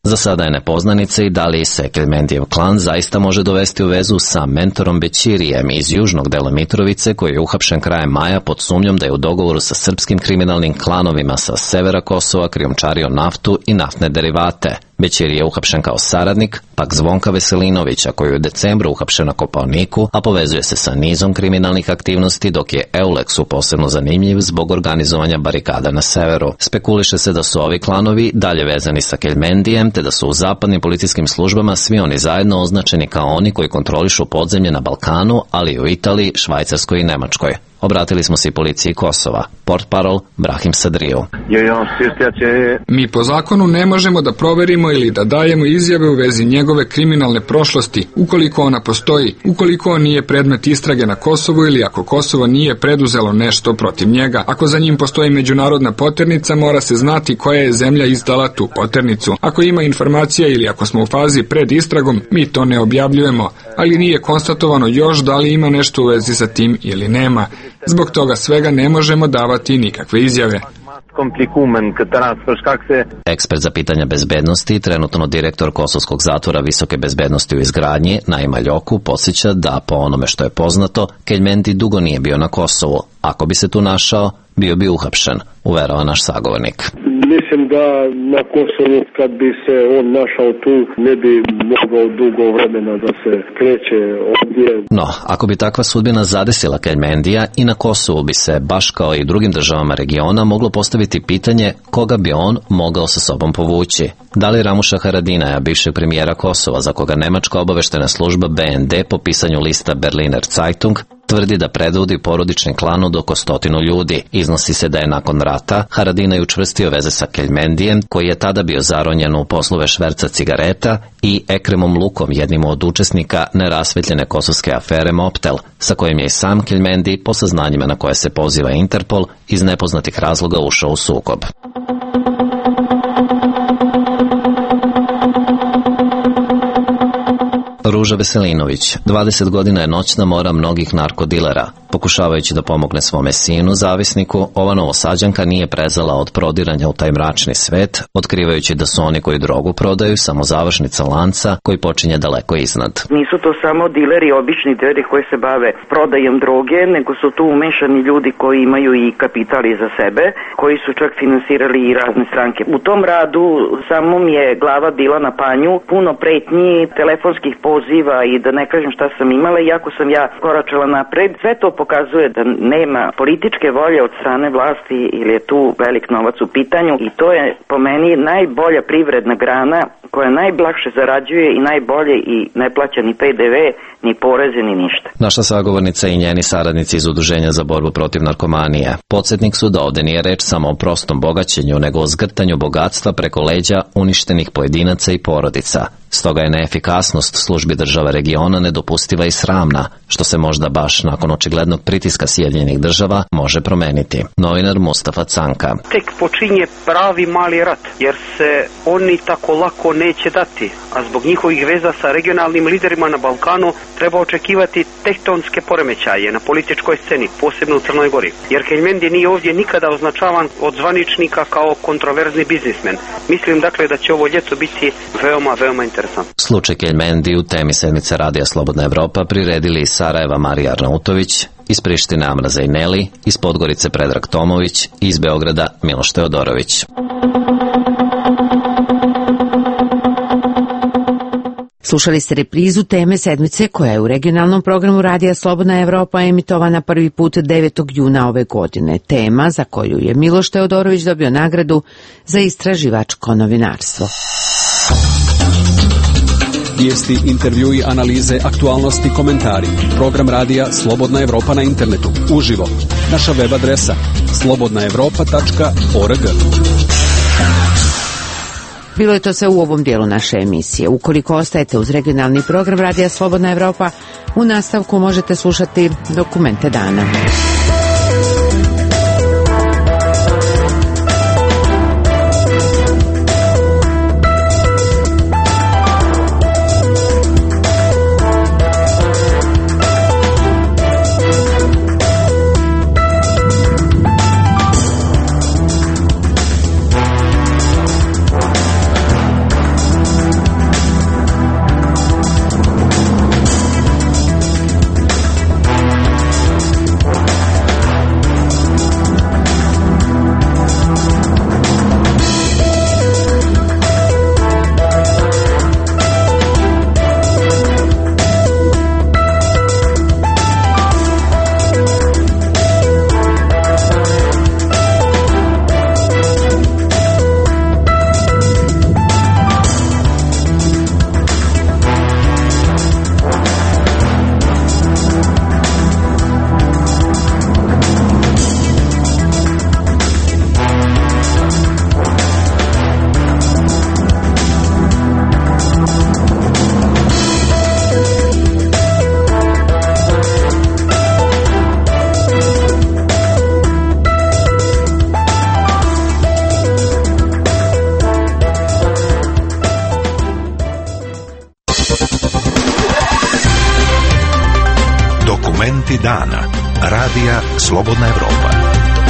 Speaker 3: Za sada je nepoznanica i da li se Keljmendijev klan zaista može dovesti u vezu sa mentorom Bećirijem iz južnog dela Mitrovice, koji je uhapšen krajem maja pod sumnjom da je u dogovoru sa srpskim kriminalnim klanovima sa severa Kosova krijumčario naftu i naftne derivate. Bećiri je uhapšen kao saradnik, pak Zvonka Veselinovića, koji je u decembru uhapšen na Kopaoniku, a povezuje se sa nizom kriminalnih aktivnosti, dok je Eulexu posebno zanimljiv zbog organizovanja barikada na severu. Spekuliše se da su ovi klanovi dalje vezani sa Keljmendijem, te da su u zapadnim policijskim službama svi oni zajedno označeni kao oni koji kontrolišu podzemlje na Balkanu, ali i u Italiji, Švajcarskoj i Nemačkoj. Obratili smo se i policiji Kosova. Portparol Brahim Sadriju.
Speaker 6: Mi po zakonu ne možemo da proverimo ili da dajemo izjave u vezi njegove kriminalne prošlosti, ukoliko ona postoji, ukoliko on nije predmet istrage na Kosovu ili ako Kosovo nije preduzelo nešto protiv njega. Ako za njim postoji međunarodna poternica, mora se znati koja je zemlja izdala tu poternicu. Ako ima informacija ili ako smo u fazi pred istragom, mi to ne objavljujemo, ali nije konstatovano još da li ima nešto u vezi sa tim ili nema. Zbog toga svega ne možemo davati nikakve izjave.
Speaker 3: Ekspert za pitanja bezbednosti, trenutno direktor Kosovskog zatvora visoke bezbednosti u izgradnji, Naima Ljoku, podsjeća da po onome što je poznato, Keljmendi dugo nije bio na Kosovu. Ako bi se tu našao, bio bi uhapšen, uverava naš sagovornik.
Speaker 8: Mislim da na Kosovu kad bi se on našao tu ne bi mogao dugo vremena da se kreće ovdje.
Speaker 3: No, ako bi takva sudbina zadesila Keljmendija, i na Kosovu bi se, baš kao i drugim državama regiona, moglo postaviti pitanje koga bi on mogao sa sobom povući. Da li Ramuša Haradinaja, bivšeg premijera Kosova, za koga nemačka obaveštena služba B N D po pisanju lista Berliner Zeitung tvrdi da predvodi porodični klan od oko stotinu ljudi. Iznosi se da je nakon rata Haradinaj učvrstio veze sa Keljmendijem, koji je tada bio zaronjen u poslove šverca cigareta, i Ekremom Lukom, jednim od učesnika nerasvetljene kosovske afere Moptel, sa kojim je i sam Keljmendi, po saznanjima na koje se poziva Interpol, iz nepoznatih razloga ušao u sukob. Ruža Veselinović, dvadeset godina je noćna mora mnogih narkodilera. Pokušavajući da pomogne svome sinu, zavisniku, ova novosađanka nije prezala od prodiranja u taj mračni svet, otkrivajući da su oni koji drogu prodaju samo završnica lanca koji počinje daleko iznad.
Speaker 10: Nisu to samo dileri, obični dileri koji se bave prodajom droge, nego su tu umešani ljudi koji imaju i kapital iza sebe, koji su čak finansirali i razne stranke. U tom radu samo mi je glava bila na panju, puno pretnji, telefonskih poziva i da ne kažem šta sam imala, iako sam ja koračala napred. Sve to pokazuje da nema političke volje od strane vlasti ili je tu velik novac u pitanju, i to je po meni najbolja privredna grana koja najblakše zarađuje i najbolje i ne plaća ni P D V, ni poreze, ni ništa.
Speaker 3: Naša sagovornica i njeni saradnici iz Udruženja za borbu protiv narkomanije podsjetnik su da ovde nije reč samo o prostom bogaćenju, nego o zgrtanju bogatstva preko leđa uništenih pojedinaca i porodica. Stoga je neefikasnost službi država regiona nedopustiva i sramna, što se možda baš nakon očiglednog pritiska Sjedinjenih država može promeniti. Novinar Mustafa Canka.
Speaker 15: Tek počinje pravi mali rat, jer se oni tako lako neće dati, a zbog njihovih veza sa regionalnim liderima na Balkanu treba očekivati tektonske poremećaje na političkoj sceni, posebno u Crnoj Gori. Jer Keljmendi nije ovdje nikada označavan od zvaničnika kao kontroverzni biznismen. Mislim dakle da će ovo ljeto biti veoma, veoma interesantno.
Speaker 3: Slučaj Keljmendi u temi sedmice Radija Slobodna Evropa priredili iz Sarajeva Marija Arnautović, iz Prištine Amra Zajneli, iz Podgorice Predrag Tomović i iz Beograda Miloš Teodorović.
Speaker 1: Slušali ste reprizu teme sedmice koja je u regionalnom programu Radija Slobodna Evropa emitovana prvi put devetog juna ove godine. Tema za koju je Miloš Teodorović dobio nagradu za istraživačko novinarstvo.
Speaker 24: Vijesti, intervjui, analize, aktualnosti, komentari. Program Radija Slobodna Evropa na internetu. Uživo. Naša web adresa slobodna evropa tačka org.
Speaker 1: Bilo je to sve u ovom dijelu naše emisije. Ukoliko ostajete uz regionalni program Radija Slobodna Evropa, u nastavku možete slušati Dokumente dana.
Speaker 4: Dokumenti dana. Radija Slobodna Evropa.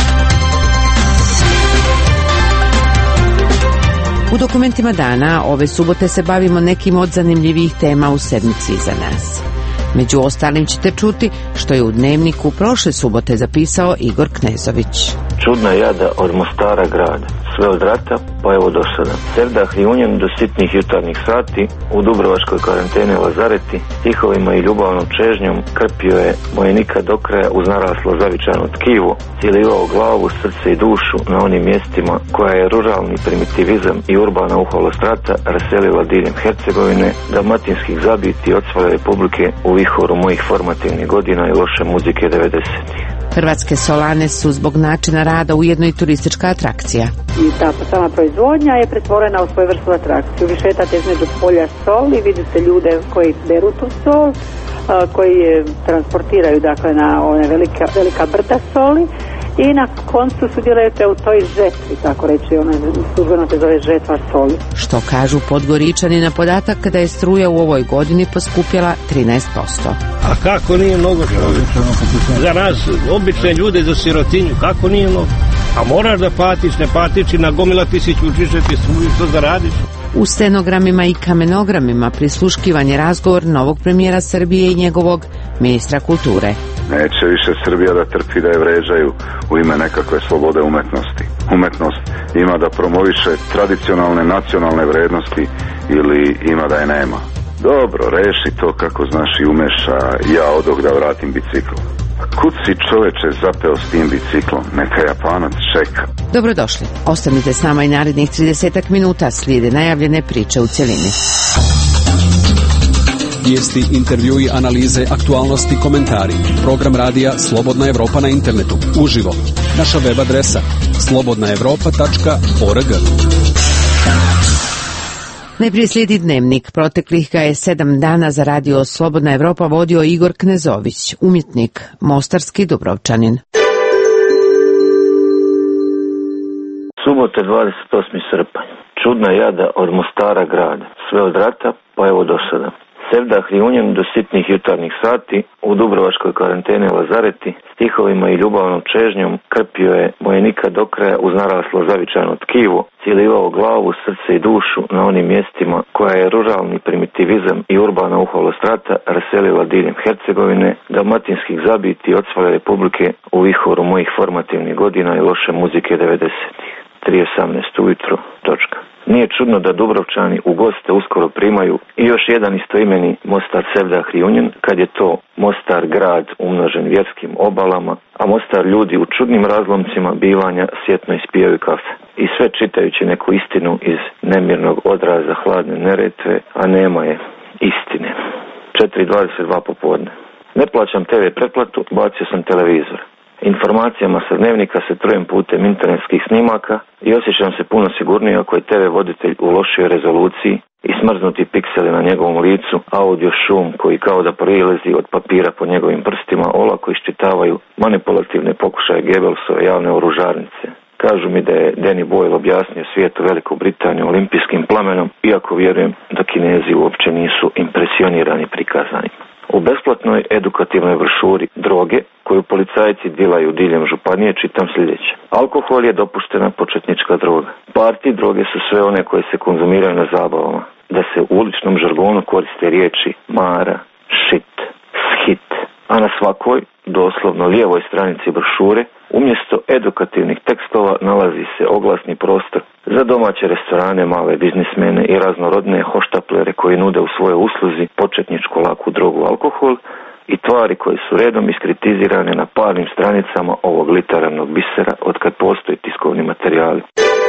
Speaker 1: U dokumentima dana ove subote se bavimo nekim od zanimljivih tema u sedmici iza nas. Među ostalim ćete čuti što je u Dnevniku prošle subote zapisao Igor Knezović.
Speaker 11: Čudna jada od Mostara grada, sve od rata pa evo do sada. Sevdah Junjan do sitnih jutarnjih sati, u dubrovačkoj karanteni Lazareti, stihovima i ljubavnom čežnjom krpio je mojenika do kraja uz naraslo zavičano tkivo, cijelivao glavu, srce i dušu na onim mjestima koja je ruralni primitivizam i urbana uholost rata raselila diljem Hercegovine, dalmatinskih zabiti i odsvale republike u vihoru mojih formativnih godina i loše muzike devedesetih.
Speaker 1: Hrvatske solane su zbog načina rada ujedno i turistička atrakcija.
Speaker 12: I ta sama proizvodnja je pretvorena u svoju vrstu atrakciju. Vi šetate između polja soli, vidite ljude koji beru tu sol, koji je transportiraju dakle na one velika, velika brda soli i na koncu sudjelujete u toj žetvi, tako reći, ona službeno se zove žetva soli.
Speaker 1: Što kažu Podgoričani na podatak da je struja u ovoj godini poskupjela trinaest posto.
Speaker 13: A kako nije mnogo za nas, obične ljude, za sirotinju, kako nije mnogo? A moraš da platiš, ne platiš i nagomilati si ću učišati struju, što zaradiš.
Speaker 1: U stenogramima i kamenogramima prisluškivan je razgovor novog premijera Srbije i njegovog ministra kulture.
Speaker 25: Neće više Srbija da trpi da je vređaju u ime nekakve slobode umetnosti. Umetnost ima da promoviše tradicionalne nacionalne vrednosti ili ima da je nema. Dobro, reši to kako znaš i umeš, a ja odog da vratim bicikl. Kud si čoveče zapeo s tim biciklom? Neka Japanac čeka.
Speaker 1: Dobrodošli. Ostanite s nama i narednih tridesetak minuta, slijede najavljene priče u cjelini.
Speaker 24: Vijesti, intervjui, analize, aktualnosti, komentari. Program radija Slobodna Evropa na internetu. Uživo. Naša web adresa slobodna evropa tačka org.
Speaker 1: Najprije slijedi Dnevnik. Proteklih ga je sedam dana za radio Slobodna Evropa vodio Igor Knezović, umjetnik, mostarski Dubrovčanin.
Speaker 11: Subota dvadeset osmi srpanj. Čudna jada od Mostara grada, sve od rata pa evo do sada. Sevdah Junjan do sitnih jutarnjih sati, u dubrovačkoj karanteni Lazareti, stihovima i ljubavnom čežnjom krpio je mojenika do kraja uz naraslo zavičano tkivo, cijelivao glavu, srce i dušu na onim mjestima koja je ruralni primitivizam i urbana uholost rata raselila diljem Hercegovine, dalmatinskih zabiti i odsvale republike u vihoru mojih formativnih godina i loše muzike devedesetih. tri osamnaest ujutro, točka. Nije čudno da Dubrovčani u goste uskoro primaju i još jedan istoimeni Mostar Sevdah Junjan, kad je to Mostar grad umnožen vjerskim obalama, a Mostar ljudi u čudnim razlomcima bivanja sjetno ispijaju kafe. I sve čitajući neku istinu iz nemirnog odraza hladne Neretve, a nema je istine. četiri dvadeset dva popodne. Ne plaćam te ve pretplatu, bacio sam televizor. Informacijama sa Dnevnika se trujem putem internetskih snimaka i osjećam se puno sigurnije ako je te ve voditelj u lošoj rezoluciji i smrznuti pikseli na njegovom licu, audio šum koji kao da prilezi od papira po njegovim prstima olako iščitavaju manipulativne pokušaje Goebbelsove javne oružarnice. Kažu mi da je Danny Boyle objasnio svijetu Veliku Britaniju olimpijskim plamenom, iako vjerujem da Kinezi uopće nisu impresionirani prikazanjima. U besplatnoj edukativnoj brošuri Droge, koju policajci dilaju diljem županije, čitam sljedeće. Alkohol je dopuštena početnička droga. Parti droge su sve one koje se konzumiraju na zabavama. Da se u uličnom žargonu koriste riječi mara, shit, shit. A na svakoj, doslovno lijevoj stranici brošure, umjesto edukativnih tekstova nalazi se oglasni prostor za domaće restorane, male biznismene i raznorodne hoštaplere koji nude u svojoj usluzi početničku laku drogu alkohol i tvari koje su redom iskritizirane na parnim stranicama ovog literarnog bisera od kad postoji tiskovni materijali.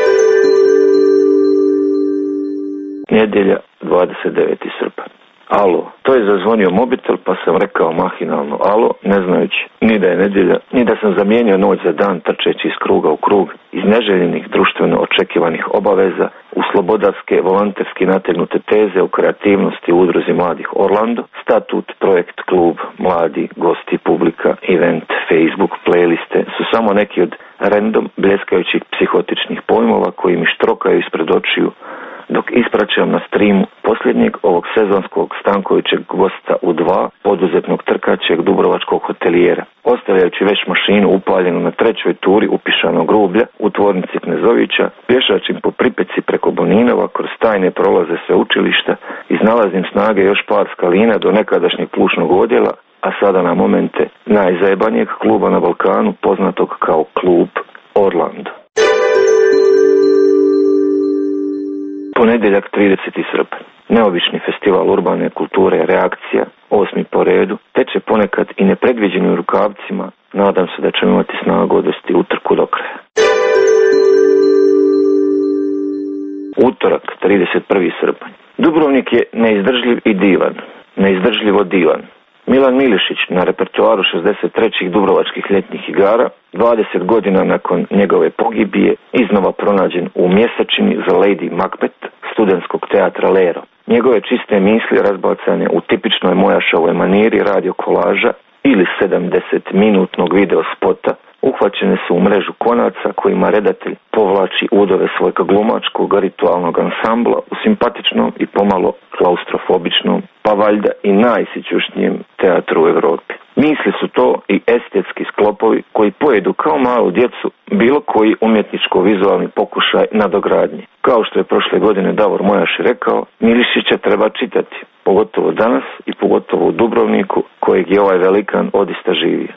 Speaker 11: Nedjelja, dvadeset deveti srpanj. Alo, to je zazvonio mobitel pa sam rekao mahinalno alo, ne znajući ni da je nedjelja, ni da sam zamijenio noć za dan trčeći iz kruga u krug, iz neželjenih društveno očekivanih obaveza, u slobodarske, volonterski nategnute teze o kreativnosti u udruzi mladih Orlando, statut, projekt, klub, mladi, gosti, publika, event, Facebook, playliste su samo neki od random bljeskajućih psihotičnih pojmova koji mi štrokaju ispred očiju, dok ispraćam na streamu posljednjeg ovog sezonskog Stankovićeg gosta u dva poduzetnog trkaćeg dubrovačkog hotelijera. Ostavljajući već mašinu upaljenu na trećoj turi upišanog rublja u tvornici Knezovića, pješačim po Pripeci preko Boninova kroz tajne prolaze sveučilišta, iznalazim snage još par skalina do nekadašnjeg plušnog odjela, a sada na momente najzajebanijeg kluba na Balkanu, poznatog kao klub Orlando. Ponedjeljak trideseti srpanj. Neobični festival urbane kulture Reakcija, osmi po redu, teče ponekad i nepredviđenim rukavcima. Nadam se da ćemo imati snagu odvesti utrku do kraja. Utorak, trideset prvi srpanj. Dubrovnik je neizdržljiv i divan. Neizdržljivo divan. Milan Milišić na repertoaru šezdeset trećih dubrovačkih ljetnih igara, dvadeset godina nakon njegove pogibije, iznova pronađen u mjesečini za Lady Macbeth studentskog teatra Lero. Njegove čiste misli razbacane u tipičnoj Mojašovoj maniri radio kolaža ili sedamdeset minutnog video spota uhvaćene su u mrežu konaca kojima redatelj povlači udove svojeg glumačkog ritualnog ansambla u simpatičnom i pomalo klaustrofobičnom, pa valjda i najsićušnjijem teatru u Europi. Misli su to i estetski sklopovi koji pojedu kao malu djecu bilo koji umjetničko-vizualni pokušaj nadogradnje. Kao što je prošle godine Davor Mojaš rekao, Milišića treba čitati, pogotovo danas i pogotovo u Dubrovniku kojeg je ovaj velikan odista živio.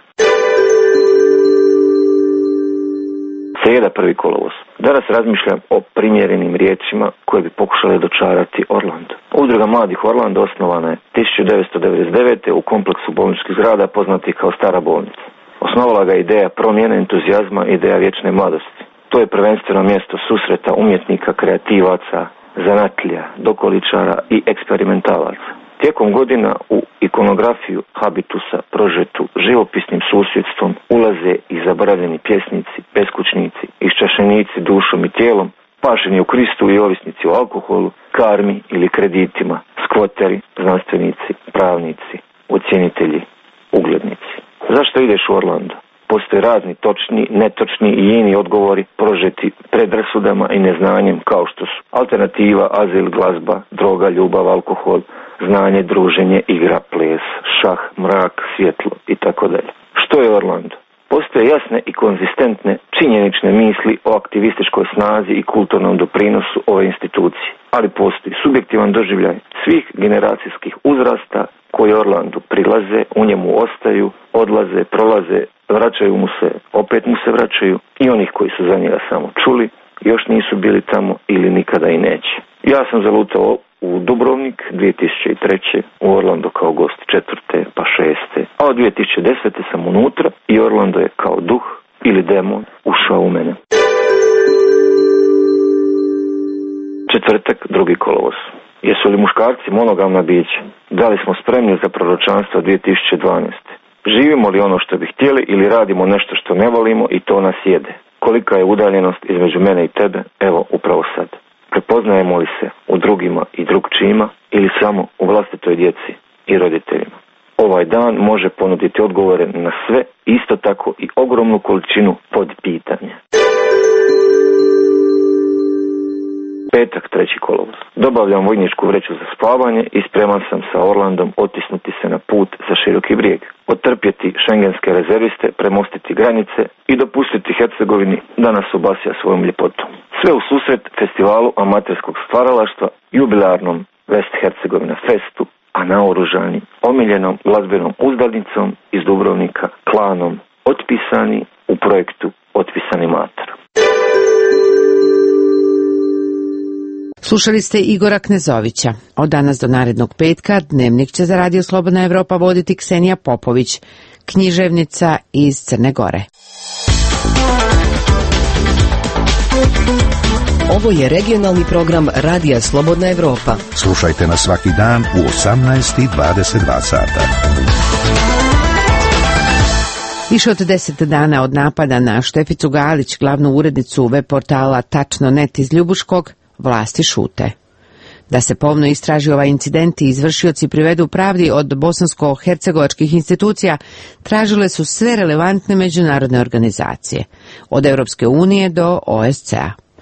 Speaker 11: Srijeda prvi kolovoz. Danas razmišljam o primjerenim riječima koje bi pokušale dočarati Orlando. Udruga mladih Orlando osnovana je tisuću devetsto devedeset devete. u kompleksu bolničkih zgrada poznatih kao Stara bolnica. Osnovala ga ideja promjene, entuzijazma i ideja vječne mladosti. To je prvenstveno mjesto susreta umjetnika, kreativaca, zanatlija, dokoličara i eksperimentalaca. Tijekom godina u ikonografiju habitusa prožetu živopisnim susjedstvom ulaze i zaboravljeni pjesnici, beskućnici, iščašenici dušom i tijelom, pašeni u Kristu i ovisnici o alkoholu, karmi ili kreditima, skvoteri, znanstvenici, pravnici, ocjenitelji, uglednici. Zašto ideš u Orlando? Postoje razni točni, netočni i ini odgovori prožeti predrasudama i neznanjem kao što su alternativa, azil, glazba, droga, ljubav, alkohol, znanje, druženje, igra, ples, šah, mrak, svjetlo i tako dalje. Što je Orlando? Postoje jasne i konzistentne činjenične misli o aktivističkoj snazi i kulturnom doprinosu ove institucije, ali postoji subjektivan doživljaj svih generacijskih uzrasta koji Orlandu prilaze, u njemu ostaju, odlaze, prolaze, vraćaju mu se, opet mu se vraćaju i onih koji su za njega samo čuli, još nisu bili tamo ili nikada i neće. Ja sam zalutao u Dubrovnik dvije tisuće treće. u Orlando kao gost četvrte pa šeste, a od dvije tisuće desete sam unutra i Orlando je kao duh ili demon ušao u mene. Četvrtak, drugi kolovoz. Jesu li muškarci monogamna bića? Da li smo spremni za proročanstvo dvije tisuće dvanaeste. Živimo li ono što bi htjeli ili radimo nešto što ne volimo i to nas jede? Kolika je udaljenost između mene i tebe, evo upravo sad. Prepoznajemo li se u drugima i drugčijima ili samo u vlastitoj djeci i roditeljima? Ovaj dan može ponuditi odgovore na sve, isto tako i ogromnu količinu podpitanja. Petak, treći kolovoz. Dobavljam vojničku vreću za spavanje i spreman sam sa Orlandom otisnuti se na put za široki brijeg, otrpjeti šengenske rezerviste, premostiti granice i dopustiti Hercegovini da nas obasja svojom ljepotom. Sve u susret festivalu amaterskog stvaralaštva, jubilarnom West Hercegovina festu, a naoružani omiljenom glazbenom uzdalnicom iz Dubrovnika, klanom Otpisani u projektu Otpisani mater.
Speaker 1: Slušali ste Igora Knezovića. Od danas do narednog petka dnevnik će za Radio Slobodna Evropa voditi Ksenija Popović, književnica iz Crne Gore.
Speaker 14: Ovo je regionalni program Radija Slobodna Evropa.
Speaker 4: Slušajte nas svaki dan u osamnaest i dvadeset dva sata.
Speaker 1: Više od deset dana od napada na Šteficu Galić, glavnu urednicu web portala tačno net net iz Ljubuškog, vlasti šute. Da se pomno istraži ovaj incident i izvršioci privedu pravdi od bosansko-hercegovačkih institucija, tražile su sve relevantne međunarodne organizacije, od Europske unije do O S C E a.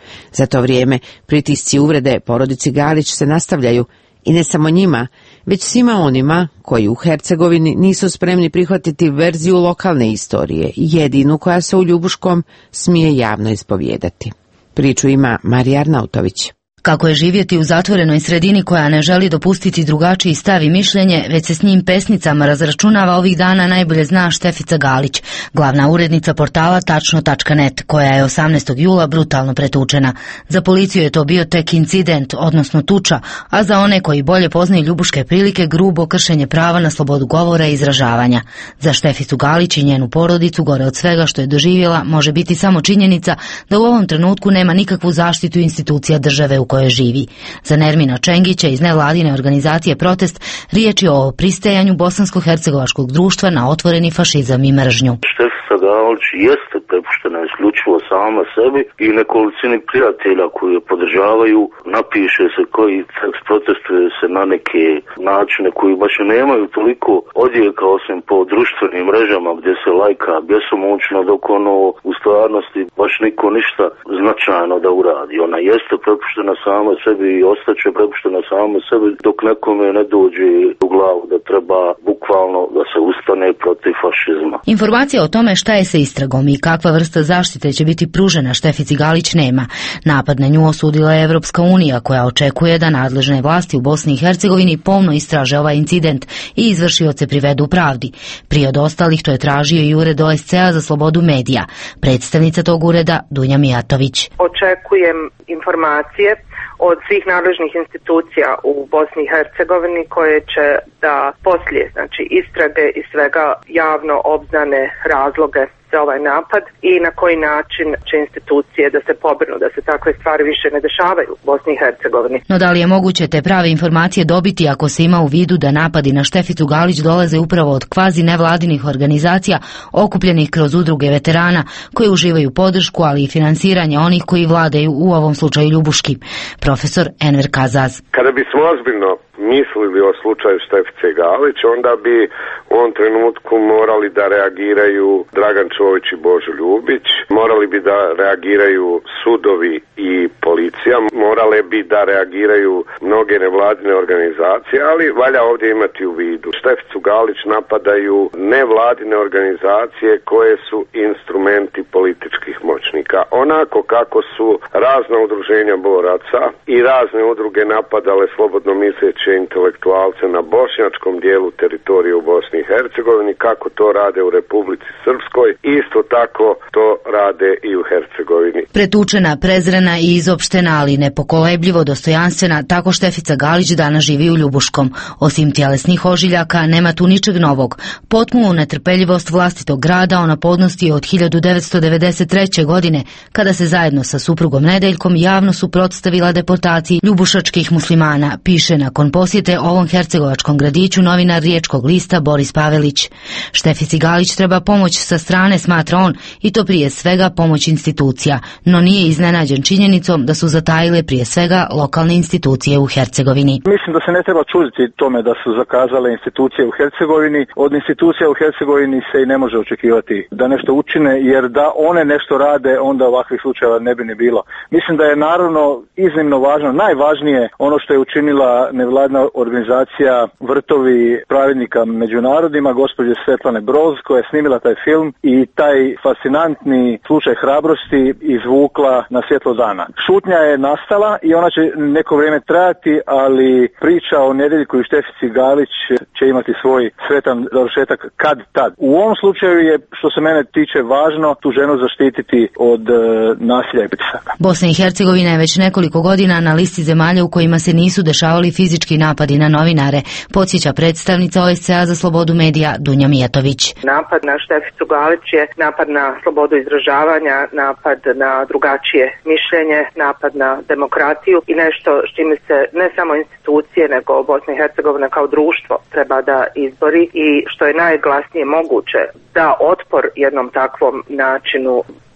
Speaker 1: Za to vrijeme pritisci i uvrede porodici Galić se nastavljaju i ne samo njima, već svima onima koji u Hercegovini nisu spremni prihvatiti verziju lokalne istorije, jedinu koja se u Ljubuškom smije javno ispovijedati. Priču ima Marija Arnautović.
Speaker 19: Kako je živjeti u zatvorenoj sredini koja ne želi dopustiti drugačiji stav i mišljenje, već se s njim pesnicama razračunava ovih dana, najbolje zna Štefica Galić, glavna urednica portala tačno tačka net, koja je osamnaestog jula brutalno pretučena. Za policiju je to bio tek incident, odnosno tuča, a za one koji bolje poznaju ljubuške prilike, grubo kršenje prava na slobodu govora i izražavanja. Za Šteficu Galić i njenu porodicu, gore od svega što je doživjela, može biti samo činjenica da u ovom trenutku nema nikakvu zaštitu institucija države u kojoj živi. Za Nermina Čengića iz nevladine organizacije Protest riječ je o pristajanju bosansko-hercegovačkog društva na otvoreni fašizam i mržnju.
Speaker 16: Štefica Galić jeste prepuštena isključivo sama sebi i nekolicini prijatelja koji je podržavaju, napiše se koji tekst, protestuje se na neke načine koji baš nemaju toliko odjeka osim po društvenim mrežama gdje se lajka bjesomučno, dok ono u stvarnosti baš niko ništa značajno da uradi. Ona jeste prepuštena sama sebi i ostaće prepuštena sama sebi dok nekome ne dođe u glavu da treba bukvalno da se ustane protiv fašizma.
Speaker 19: Informacija o tome šta je sa istragom i kakva vrsta zaštite će biti pružena Štefici Galić nema. Napad na nju osudila je Evropska unija, koja očekuje da nadležne vlasti u Bosni i Hercegovini pomno istraže ovaj incident i izvršioce privedu pravdi. Prije od ostalih to je tražio i ured O S C A za slobodu medija. Predstavnica tog ureda Dunja Mijatović.
Speaker 17: Očekujem informacije od svih nadležnih institucija u Bosni i Hercegovini koje će da poslije, znači istrage i svega javno obznane razloge za ovaj napad i na koji način će institucije da se pobrinu da se takve stvari više ne dešavaju u Bosni i Hercegovini.
Speaker 19: No da li je moguće te prave informacije dobiti ako se ima u vidu da napadi na Šteficu Galić dolaze upravo od kvazi nevladinih organizacija okupljenih kroz udruge veterana koje uživaju podršku, ali i finansiranje onih koji vladaju, u ovom slučaju Ljubuški. Profesor Enver Kazaz.
Speaker 18: Kada bismo ozbiljno mislili o slučaju Štefice Galić, onda bi u ovom trenutku morali da reagiraju Dragan Čović i Božo Ljubić, morali bi da reagiraju sudovi i policija, morale bi da reagiraju mnoge nevladine organizacije, ali valja ovdje imati u vidu. Šteficu Galić napadaju nevladine organizacije koje su instrumenti političkih moćnika. Onako kako su razna udruženja boraca i razne udruge napadale slobodno misleće intelektualce na bošnjačkom dijelu teritorije u Bosni i Hercegovini, kako to rade u Republici Srpskoj, isto tako to rade i u Hercegovini.
Speaker 19: Pretučena, prezrena i izopštena, ali nepokolebljivo dostojanstvena, tako Štefica Galić danas živi u Ljubuškom. Osim tjelesnih ožiljaka, nema tu ničeg novog. Potpunu netrpeljivost vlastitog grada ona podnosti od hiljadu devetsto devedeset treće. godine, kada se zajedno sa suprugom Nedeljkom javno suprotstavila deportaciji ljubušačkih muslimana, piše nakon posjete ovom hercegovačkom gradiću novinar Riječkog lista Boris Pavelić. Štefici Galić treba pomoć sa strane, smatra on, i to prije svega pomoć institucija, no nije iznenađen činjenicom da su zatajile prije svega lokalne institucije u Hercegovini.
Speaker 7: Mislim da se ne treba čuditi tome da su zakazale institucije u Hercegovini. Od institucija u Hercegovini se i ne može očekivati da nešto učine, jer da one nešto rade, onda ovakvih slučajeva ne bi ni bilo. Mislim da je naravno iznimno važno, najvažnije ono što je učinila nevladna organizacija Vrtovi pravednika među narodima, gospođe Svetlane Broz, koja je snimila taj film i taj fascinantni slučaj hrabrosti izvukla na svjetlo dana. Šutnja je nastala i ona će neko vrijeme trajati, ali priča o Nedeljku i Štefici Galić će imati svoj sretan završetak kad tad. U ovom slučaju je, što se mene tiče, važno tu ženu zaštititi od e, nasilja i pritisaka.
Speaker 19: Bosna i Hercegovina je već nekoliko godina na listi zemalja u kojima se nisu dešavali fizički napadi na novinare, podsjeća predstavnica O S C A za slobodu medija Dunja Mijatović.
Speaker 17: Napad na Šteficu Galić je napad na slobodu izražavanja, napad na drugačije mišljenje, napad na demokratiju i nešto s čime se ne samo institucije nego Bosna i Hercegovina kao društvo treba da izbori i što je najglasnije moguće da otpor jednom takvom načinu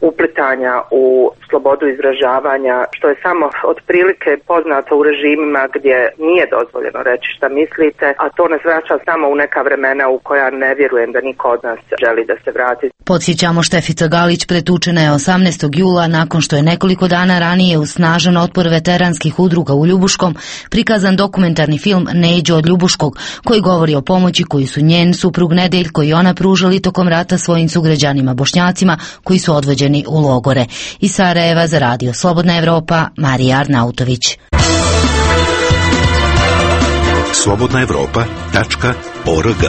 Speaker 17: uplitanja u slobodu izražavanja, što je samo otprilike poznato u režimima gdje nije dozvoljeno reći šta mislite, a to nas vraća samo u neka vremena u koja ne vjerujem da niko od nas želi da se vrati.
Speaker 19: Podsjećamo, Štefica Galić pretučena je osamnaestog jula nakon što je nekoliko dana ranije uz snažan otpor veteranskih udruga u Ljubuškom prikazan dokumentarni film Neđo od Ljubuškog, koji govori o pomoći koju su njen suprug Nedeljko i ona pružali tokom rata svojim sugrađanima Bošnjacima koji su odvođeni u logore. Iz Sarajeva za Radio Slobodna Evropa, Marija Arnautović.
Speaker 4: slobodna evropa tačka org.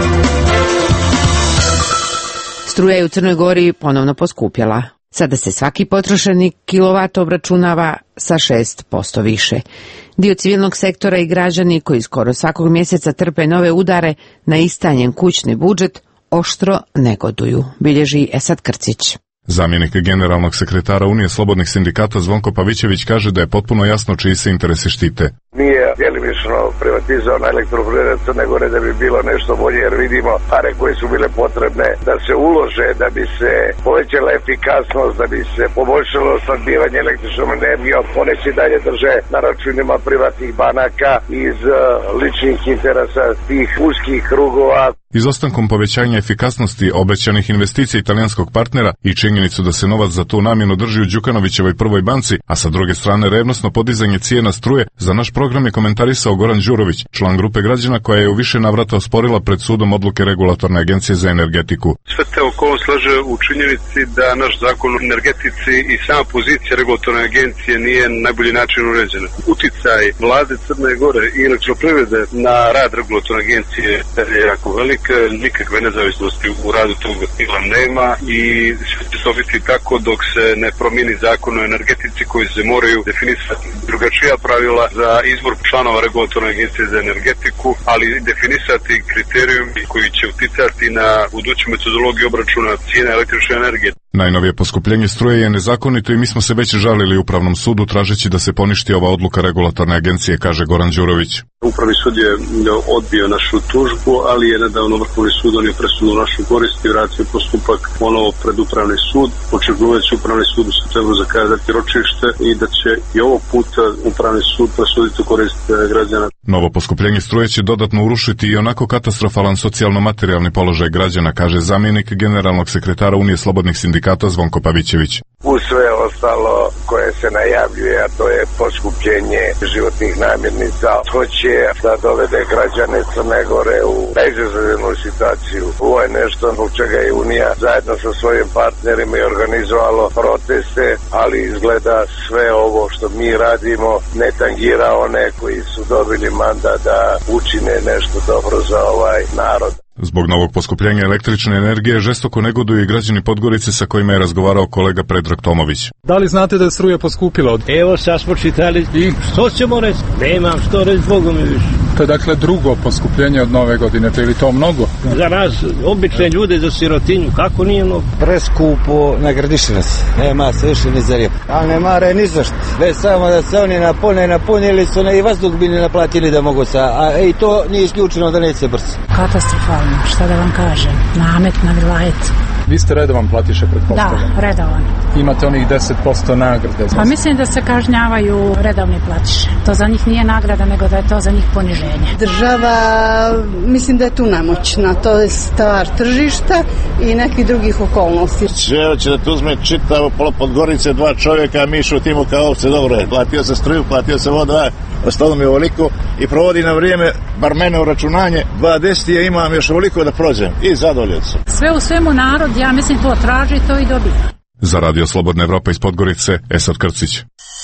Speaker 1: Struja je u Crnoj Gori ponovno poskupjela. Sada se svaki potrošeni kilovat obračunava sa šest posto više. Dio civilnog sektora i građani koji skoro svakog mjeseca trpe nove udare na istanjen kućni budžet oštro negoduju, bilježi Esad Krcić.
Speaker 2: Zamjenik generalnog sekretara Unije slobodnih sindikata Zvonko Pavićević kaže da je potpuno jasno čiji se interesi štite.
Speaker 9: Nije djelimično privatizovana elektroprivreda Crne Gore da bi bilo nešto bolje, jer vidimo pare koje su bile potrebne da se ulože, da bi se povećala efikasnost, da bi se poboljšalo snabdijevanje električnom energijom. One se dalje drže na računima privatnih banaka iz ličnih interesa tih uskih krugova.
Speaker 2: Izostankom povećanja efikasnosti obećanih investicija italijanskog partnera i činjenicu da se novac za tu namjenu drži u Đukanovićevoj prvoj banci, a sa druge strane revnosno podizanje cijena struje, za naš program je komentarisao Goran Đurović, član grupe građana koja je u više navrata osporila pred sudom odluke Regulatorne agencije za energetiku.
Speaker 20: Sve te okolnosti slaže u činjenici da naš zakon o energetici i sama pozicija Regulatorne agencije nije na najbolji način uređena. Uticaj vlade Crne Gore i elektroprivrede na rad Regulatorne agencije je jako velik. Nikakve nezavisnosti u radu tog tijela nema i sve će to biti tako dok se ne promijeni zakon o energetici koji se moraju definisati drugačija pravila za izbor članova Regulatorne agencije za energetiku, ali definisati kriterijumi koji će uticati na buduću metodologiju obračuna cijena električne energije.
Speaker 2: Najnovije poskupljenje struje je nezakonito i mi smo se već žalili Upravnom sudu tražeći da se poništi ova odluka Regulatorne agencije, kaže Goran Đurović.
Speaker 20: Upravni sud je odbio našu tužbu, ali je nedavno Vrhovni sud donio presudu u našu korist i vratio postupak ponovo pred Upravni sud. Očekuje će Upravni sud u septembru zakazati ročište i da će i ovog puta Upravni sud presuditi u korist građana.
Speaker 2: Novo poskupljenje struje će dodatno urušiti i onako katastrofalan socijalno-materijalni položaj građana, kaže zamjenik generalnog sekretara Unije slobodnih sindikata Zvonko Pavićević.
Speaker 9: U sve ostalo koje se najavljuje, a to je poskupljenje životnih namirnica, hoće da dovede građane Crne Gore u neizazovnu situaciju. Ovo je nešto zbog čega je Unija zajedno sa svojim partnerima i organizovalo proteste, ali izgleda sve ovo što mi radimo ne tangira one koji su dobili mandat da učine nešto dobro za ovaj narod.
Speaker 2: Zbog novog poskupljenja električne energije žestoko negoduju i građani Podgorice sa kojima je razgovarao kolega Predrag Tomović.
Speaker 7: Da li znate da je struja poskupila?
Speaker 13: Evo sad smo čitali i što ćemo reći? Nemam što reći, Bogom mi više.
Speaker 7: To je dakle drugo poskupljenje od nove godine, to je li to mnogo?
Speaker 13: Za nas, obične ljude, za sirotinju, kako nije mnogo?
Speaker 21: Preskupo, ne gradiši nas, nema se više ni za rijep. Ali ne mare ni zašto, već samo da se oni napune, napunili su ne i vazduh bi ne naplatili da mogu sa, a i to nije isključeno da neće brzo.
Speaker 22: Katastrofalno, šta da vam kažem, namet na vilajet.
Speaker 7: Vi ste redovan platiše, pretpostavljam?
Speaker 22: Da, redovan.
Speaker 7: Imate onih deset posto nagrade?
Speaker 22: Pa mislim da se kažnjavaju redovni platiše. To za njih nije nagrada, nego da je to za njih poniženje.
Speaker 26: Država, mislim da je tu nemoćna. To je stvar tržišta i nekih drugih okolnosti.
Speaker 27: Sve će da tu uzme čitavo polo Podgorice, dva čovjeka, mi šutimo kao ovce, dobro je. Platio se struju, platio se voda, ostalo mi ovoliko i provodi na vrijeme, bar mene u računanje, dva deset je imam još ovoliko da prođem i zadovoljan sam.
Speaker 22: Sve u svemu narod, ja mislim, to traži, to i dobija.
Speaker 2: Za Radio Slobodna Evropa iz Podgorice, Esad Krcić.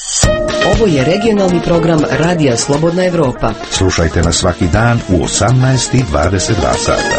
Speaker 14: Ovo je regionalni program Radija Slobodna Evropa.
Speaker 4: Slušajte nas svaki dan u osamnaest i dvadeset dva sata.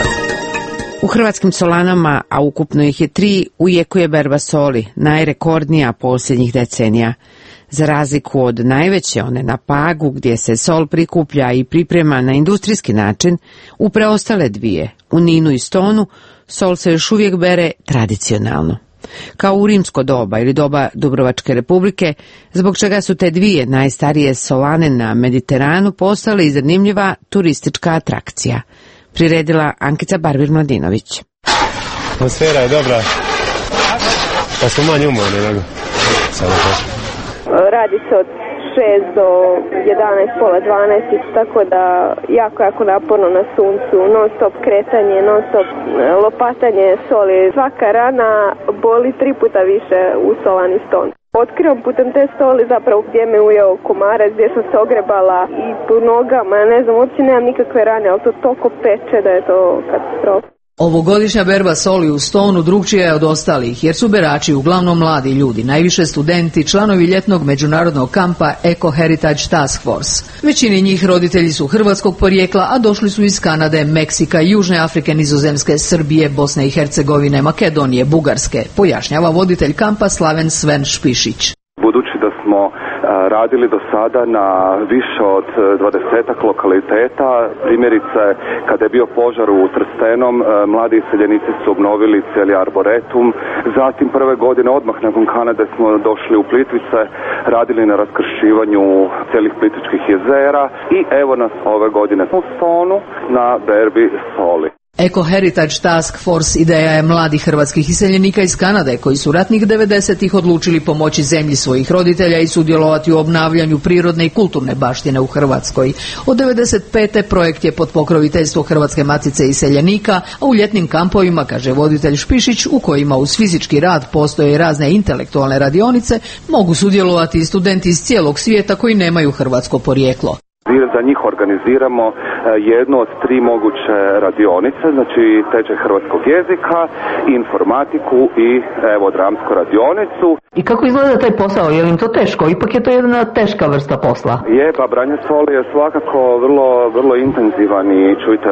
Speaker 1: U hrvatskim solanama, a ukupno ih je tri, ujekuje berba soli, najrekordnija posljednjih decenija. Za razliku od najveće, one na Pagu, gdje se sol prikuplja i priprema na industrijski način, u preostale dvije, u Ninu i Stonu, sol se još uvijek bere tradicionalno. Kao u rimsko doba ili doba Dubrovačke republike, zbog čega su te dvije najstarije solane na Mediteranu postale i zanimljiva turistička atrakcija. Priredila Ankica Barbir Mladinović.
Speaker 28: Atmosfera je dobra.
Speaker 13: Pa smo manje umorni nego sada to.
Speaker 3: Radi se od šest do jedanaest, pola dvanaest, tako da jako, jako naporno na suncu, non stop kretanje, non stop lopatanje soli. Svaka rana boli tri puta više u solani ston. Otkrivam putem te stoli zapravo gdje me ujeo komarac, gdje sam se ogrebala i po nogama, ne znam, uopće nemam nikakve rane, ali to toliko peče da je to katastrofa.
Speaker 5: Ovogodišnja berba soli u Stonu drugčija je od ostalih, jer su berači uglavnom mladi ljudi, najviše studenti, članovi ljetnog međunarodnog kampa Eco Heritage Task Force. Većini njih roditelji su hrvatskog porijekla, a došli su iz Kanade, Meksika, Južne Afrike, Nizozemske, Srbije, Bosne i Hercegovine, Makedonije, Bugarske, pojašnjava voditelj kampa Slaven Sven Špišić.
Speaker 6: Budući da smo radili do sada na više od dvadesetak lokaliteta, primjerice kada je bio požar u Trstenom, mladi iseljenici su obnovili cijeli arboretum. Zatim prve godine odmah nakon Kanade smo došli u Plitvice, radili na raskršivanju cijelih Plitvičkih jezera i evo nas ove godine u Stonu na berbi soli.
Speaker 5: Eco Heritage Task Force ideja je mladih hrvatskih iseljenika iz Kanade koji su ratnih devedesetih odlučili pomoći zemlji svojih roditelja i sudjelovati u obnavljanju prirodne i kulturne baštine u Hrvatskoj. Od devedeset pete projekt je pod pokroviteljstvo Hrvatske matice iseljenika, a u ljetnim kampovima, kaže voditelj Špišić, u kojima uz fizički rad postoje i razne intelektualne radionice, mogu sudjelovati i studenti iz cijelog svijeta koji nemaju hrvatsko porijeklo.
Speaker 6: Za njih organiziramo jednu od tri moguće radionice, znači tečaj hrvatskog jezika, informatiku i evo dramsku radionicu.
Speaker 5: I kako izgleda taj posao? Je li im to teško? Ipak je to jedna teška vrsta posla.
Speaker 6: Je, pa branje soli je svakako vrlo, vrlo intenzivan i čujte,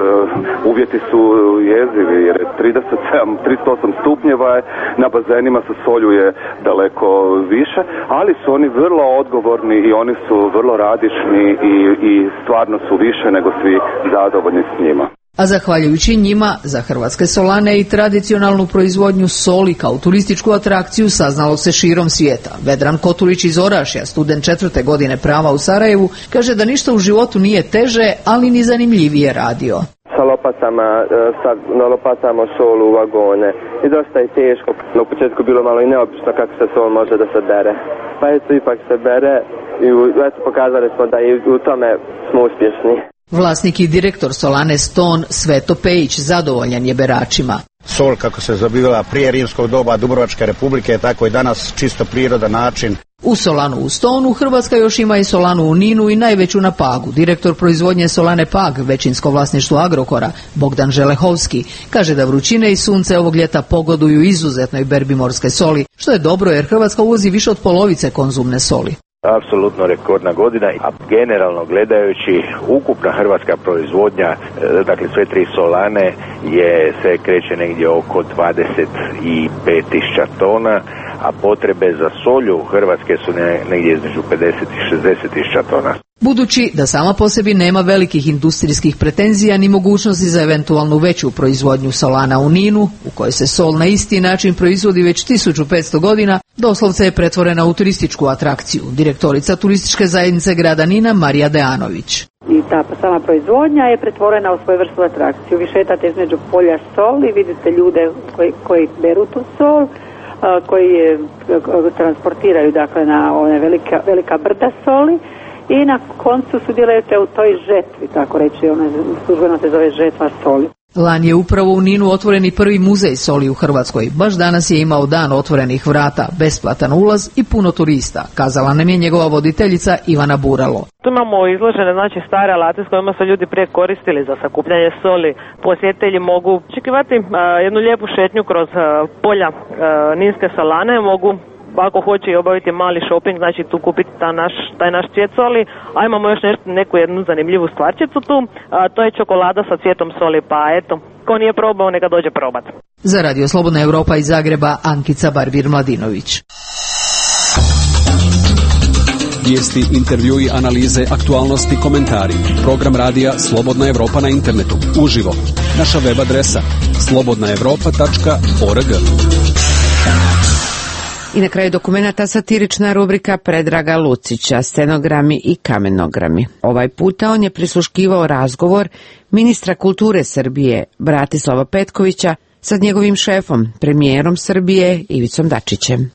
Speaker 6: uvjeti su jezivi jer je trideset sedam, trideset osam stupnjeva je, na bazenima sa solju je daleko više, ali su oni vrlo odgovorni i oni su vrlo radišni i, i stvarno su više nego svi zadovoljni s njima.
Speaker 5: A zahvaljujući njima, za hrvatske solane i tradicionalnu proizvodnju soli kao turističku atrakciju saznalo se širom svijeta. Vedran Kotulić iz Orašja, student četvrte godine prava u Sarajevu, kaže da ništa u životu nije teže, ali ni zanimljivije radio.
Speaker 8: Sa lopatama, sad nalopatamo sol u vagone i dosta je teško. Na početku bilo malo i neobično kako se sol može da se bere. Pa eto, ipak se bere i eto, pokazali smo da i u tome smo uspješni.
Speaker 5: Vlasnik i direktor solane Ston Sveto Pejić zadovoljan je beračima.
Speaker 10: Sol kako se zabivala prije rimskog doba Dubrovačke republike, tako i danas čisto prirodan način.
Speaker 5: U solanu u Stonu Hrvatska još ima i solanu u Ninu i najveću na Pagu. Direktor proizvodnje solane Pag, većinsko vlasništvo Agrokora, Bogdan Želehovski, kaže da vrućine i sunce ovog ljeta pogoduju izuzetnoj berbi morske soli, što je dobro jer Hrvatska uvozi više od polovice konzumne soli.
Speaker 15: Apsolutno rekordna godina, a generalno gledajući ukupna hrvatska proizvodnja, dakle sve tri solane, je se kreće negdje oko dvadeset pet tisuća tona, a potrebe za solju Hrvatske su negdje između pedeset i šezdeset tisuća tona.
Speaker 5: Budući da sama po sebi nema velikih industrijskih pretenzija ni mogućnosti za eventualnu veću proizvodnju solana u Ninu, u kojoj se sol na isti način proizvodi već tisuću petsto godina, doslovce je pretvorena u turističku atrakciju. Direktorica turističke zajednice grada Nina Marija Dejanović.
Speaker 12: I ta sama proizvodnja je pretvorena u svojevrsnu atrakciju. Vi šetate između polja soli, vidite ljude koji, koji beru tu sol, koji je, transportiraju dakle na one velika, velika brda soli i na koncu sudjelujete u toj žetvi, tako reći, ona službeno se zove žetva soli.
Speaker 5: Lani je upravo u Ninu otvoren i prvi muzej soli u Hrvatskoj. Baš danas je imao dan otvorenih vrata, besplatan ulaz i puno turista, kazala nam je njegova voditeljica Ivana Buralo.
Speaker 23: Tu imamo izložene znači stare alate s kojima su ljudi prije koristili za sakupljanje soli. Posjetitelji mogu očekivati uh, jednu lijepu šetnju kroz uh, polja uh, Ninske solane, mogu ako hoće i obaviti mali shopping, znači tu kupiti ta naš, taj naš cvijet soli, a imamo još nešto, neku jednu zanimljivu stvarčicu tu, a to je čokolada sa cvijetom soli, pa eto, ko nije probao neka dođe probat.
Speaker 5: Za Radio Slobodna Evropa iz Zagreba, Ankica Barbir-Mladinović.
Speaker 24: Vijesti, intervjui, analize, aktualnosti, komentari. Program radija Slobodna Evropa na internetu, uživo. Naša web adresa slobodna evropa tačka org.
Speaker 1: I na kraju dokumenta satirična rubrika Predraga Lucića, scenogrami i kamenogrami. Ovaj puta on je prisluškivao razgovor ministra kulture Srbije Bratislava Petkovića sa njegovim šefom, premijerom Srbije Ivicom Dačićem.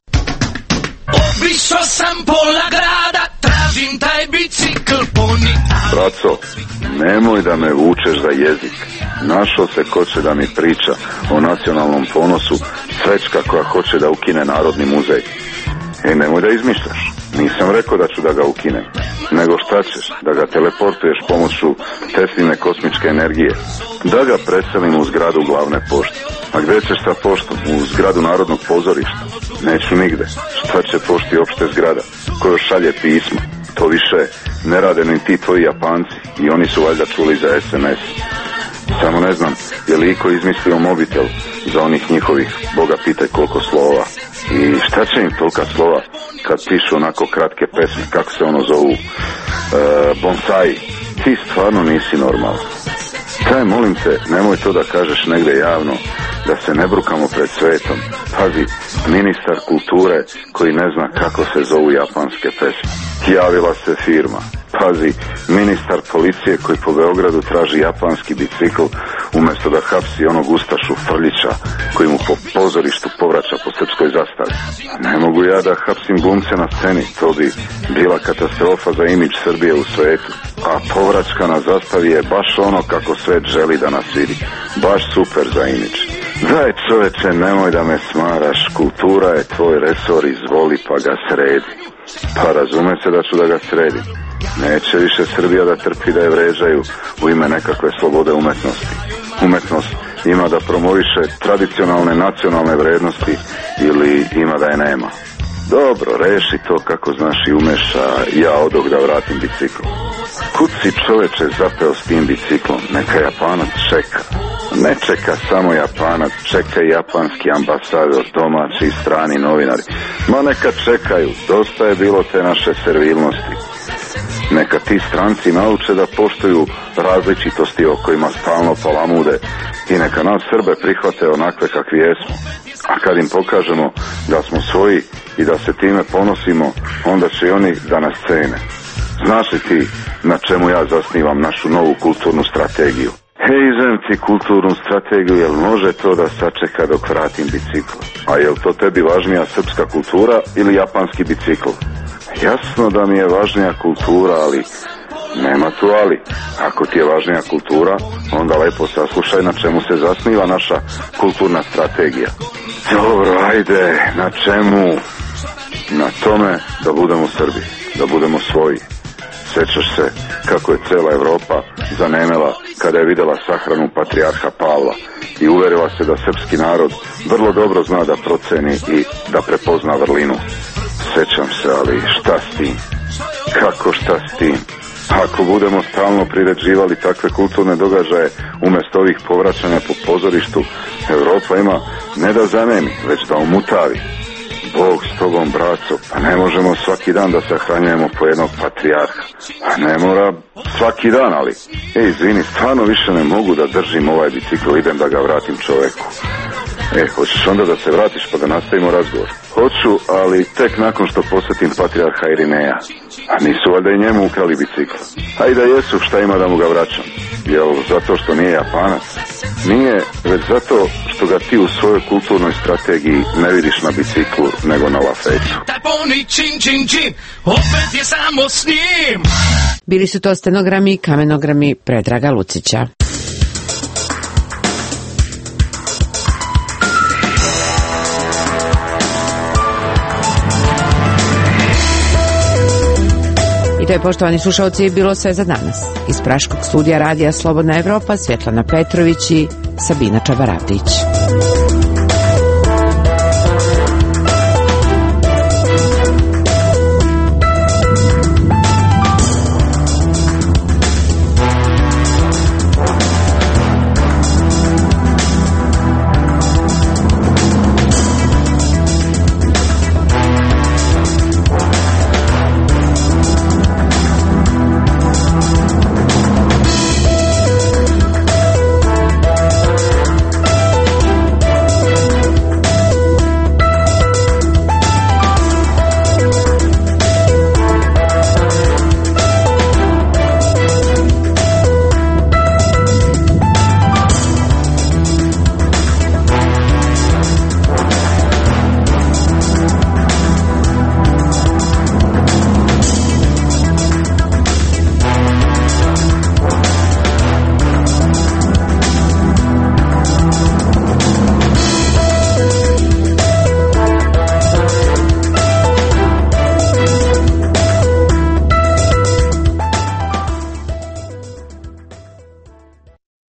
Speaker 11: Obišao sam pola grada, tražim taj bicikl puni.
Speaker 16: Braco, nemoj da me vučeš za jezik. Našao se ko će da mi priča o nacionalnom ponosu, svečka koja hoće da ukine Narodni muzej. E, nemoj da izmišljaš. Nisam rekao da ću da ga ukinem. Nego šta ćeš? Da ga teleportuješ pomoću Tesline kosmičke energije. Da ga preselim u zgradu glavne pošte. A gde ćeš sa poštom? U zgradu Narodnog pozorišta? Neću nigde. Šta će pošti opšte zgrada? Koja šalje pisma? To više ne rade ni ti tvoji Japanci. I oni su valjda čuli za es em es. Samo ne znam, je li iko izmislio mobitel za onih njihovih, Boga pitaj koliko slova. I šta će im tolika slova kad pišu onako kratke pesme, kako se ono zovu, e, bonsai. Ti stvarno nisi normalan. Daj, molim te, nemoj to da kažeš negde javno, da se ne brukamo pred svetom. Pazi, ministar kulture koji ne zna kako se zovu japanske pesme. Javila se firma. Pazi, ministar policije koji po Beogradu traži japanski bicikl umjesto da hapsi onog Ustašu Frljića koji mu po pozorištu povraća po srpskoj zastavi. Ne mogu ja da hapsim glumce na sceni, to bi bila katastrofa za imidž Srbije u svetu. A povraćka na zastavi je baš ono kako svet želi da nas vidi. Baš super za imidž. Daj čoveče, nemoj da me smaraš, kultura je tvoj resor, izvoli pa ga sredi. Pa razume se da ću da ga sredim. Neće više Srbija da trpi da je vređaju u ime nekakve slobode umetnosti. Umetnost ima da promoviše tradicionalne nacionalne vrednosti ili ima da je nema. Dobro, reši to kako znaš i umeš, a ja odog da vratim bicikl. Kud si čoveče zapeo s tim biciklom? Neka Japanac čeka. Ne čeka samo Japanac, čeka i japanski ambasador, domaći i strani novinari. Ma neka čekaju, dosta je bilo te naše servilnosti. Neka ti stranci nauče da poštuju različitosti o kojima stalno palamude i neka nas Srbe prihvate onakve kakvi jesmo. A kad im pokažemo da smo svoji i da se time ponosimo, onda će i oni da nas cene. Znaš li ti na čemu ja zasnivam našu novu kulturnu strategiju? Hej, zemci, kulturnu strategiju, jel može to da sačeka dok vratim bicikl? A jel to tebi važnija srpska kultura ili japanski bicikl? Jasno da mi je važnija kultura, ali nema tu ali. Ako ti je važnija kultura, onda lepo saslušaj na čemu se zasniva naša kulturna strategija. Dobro, ajde, na čemu? Na tome da budemo Srbi, da budemo svoji. Sećaš se kako je cela Evropa zanemela kada je videla sahranu patrijarha Pavla i uverila se da srpski narod vrlo dobro zna da proceni i da prepozna vrlinu. Sećam se, ali šta s tim? Kako šta s tim? Ako budemo stalno priređivali takve kulturne događaje umjesto ovih povraćanja po pozorištu, Evropa ima ne da zanemi, već da umutavi. Bog s tobom, braco, pa ne možemo svaki dan da sahranjujemo po jednog patrijarha. Pa ne mora svaki dan, ali... Ej, izvini, stvarno više ne mogu da držim ovaj bicikl, idem da ga vratim čoveku. E, hoćeš onda da se vratiš pa da nastavimo razgovor? Hoću, ali tek nakon što posjetim patrijarha Irineja. A nisu valjda i njemu ukrali bicikl? Ajde jesu, šta ima da mu ga vraćam? Jel zato što nije Japanac? Nije, već zato što ga ti u svojoj kulturnoj strategiji ne vidiš na biciklu, nego na lafetu.
Speaker 1: Bili su to stenogrami i kamenogrami Predraga Lucića. I to je, poštovani slušalci, bilo sve za danas. Iz Praškog studija radija Slobodna Evropa, Svjetlana Petrović i Sabina Čabaravdić.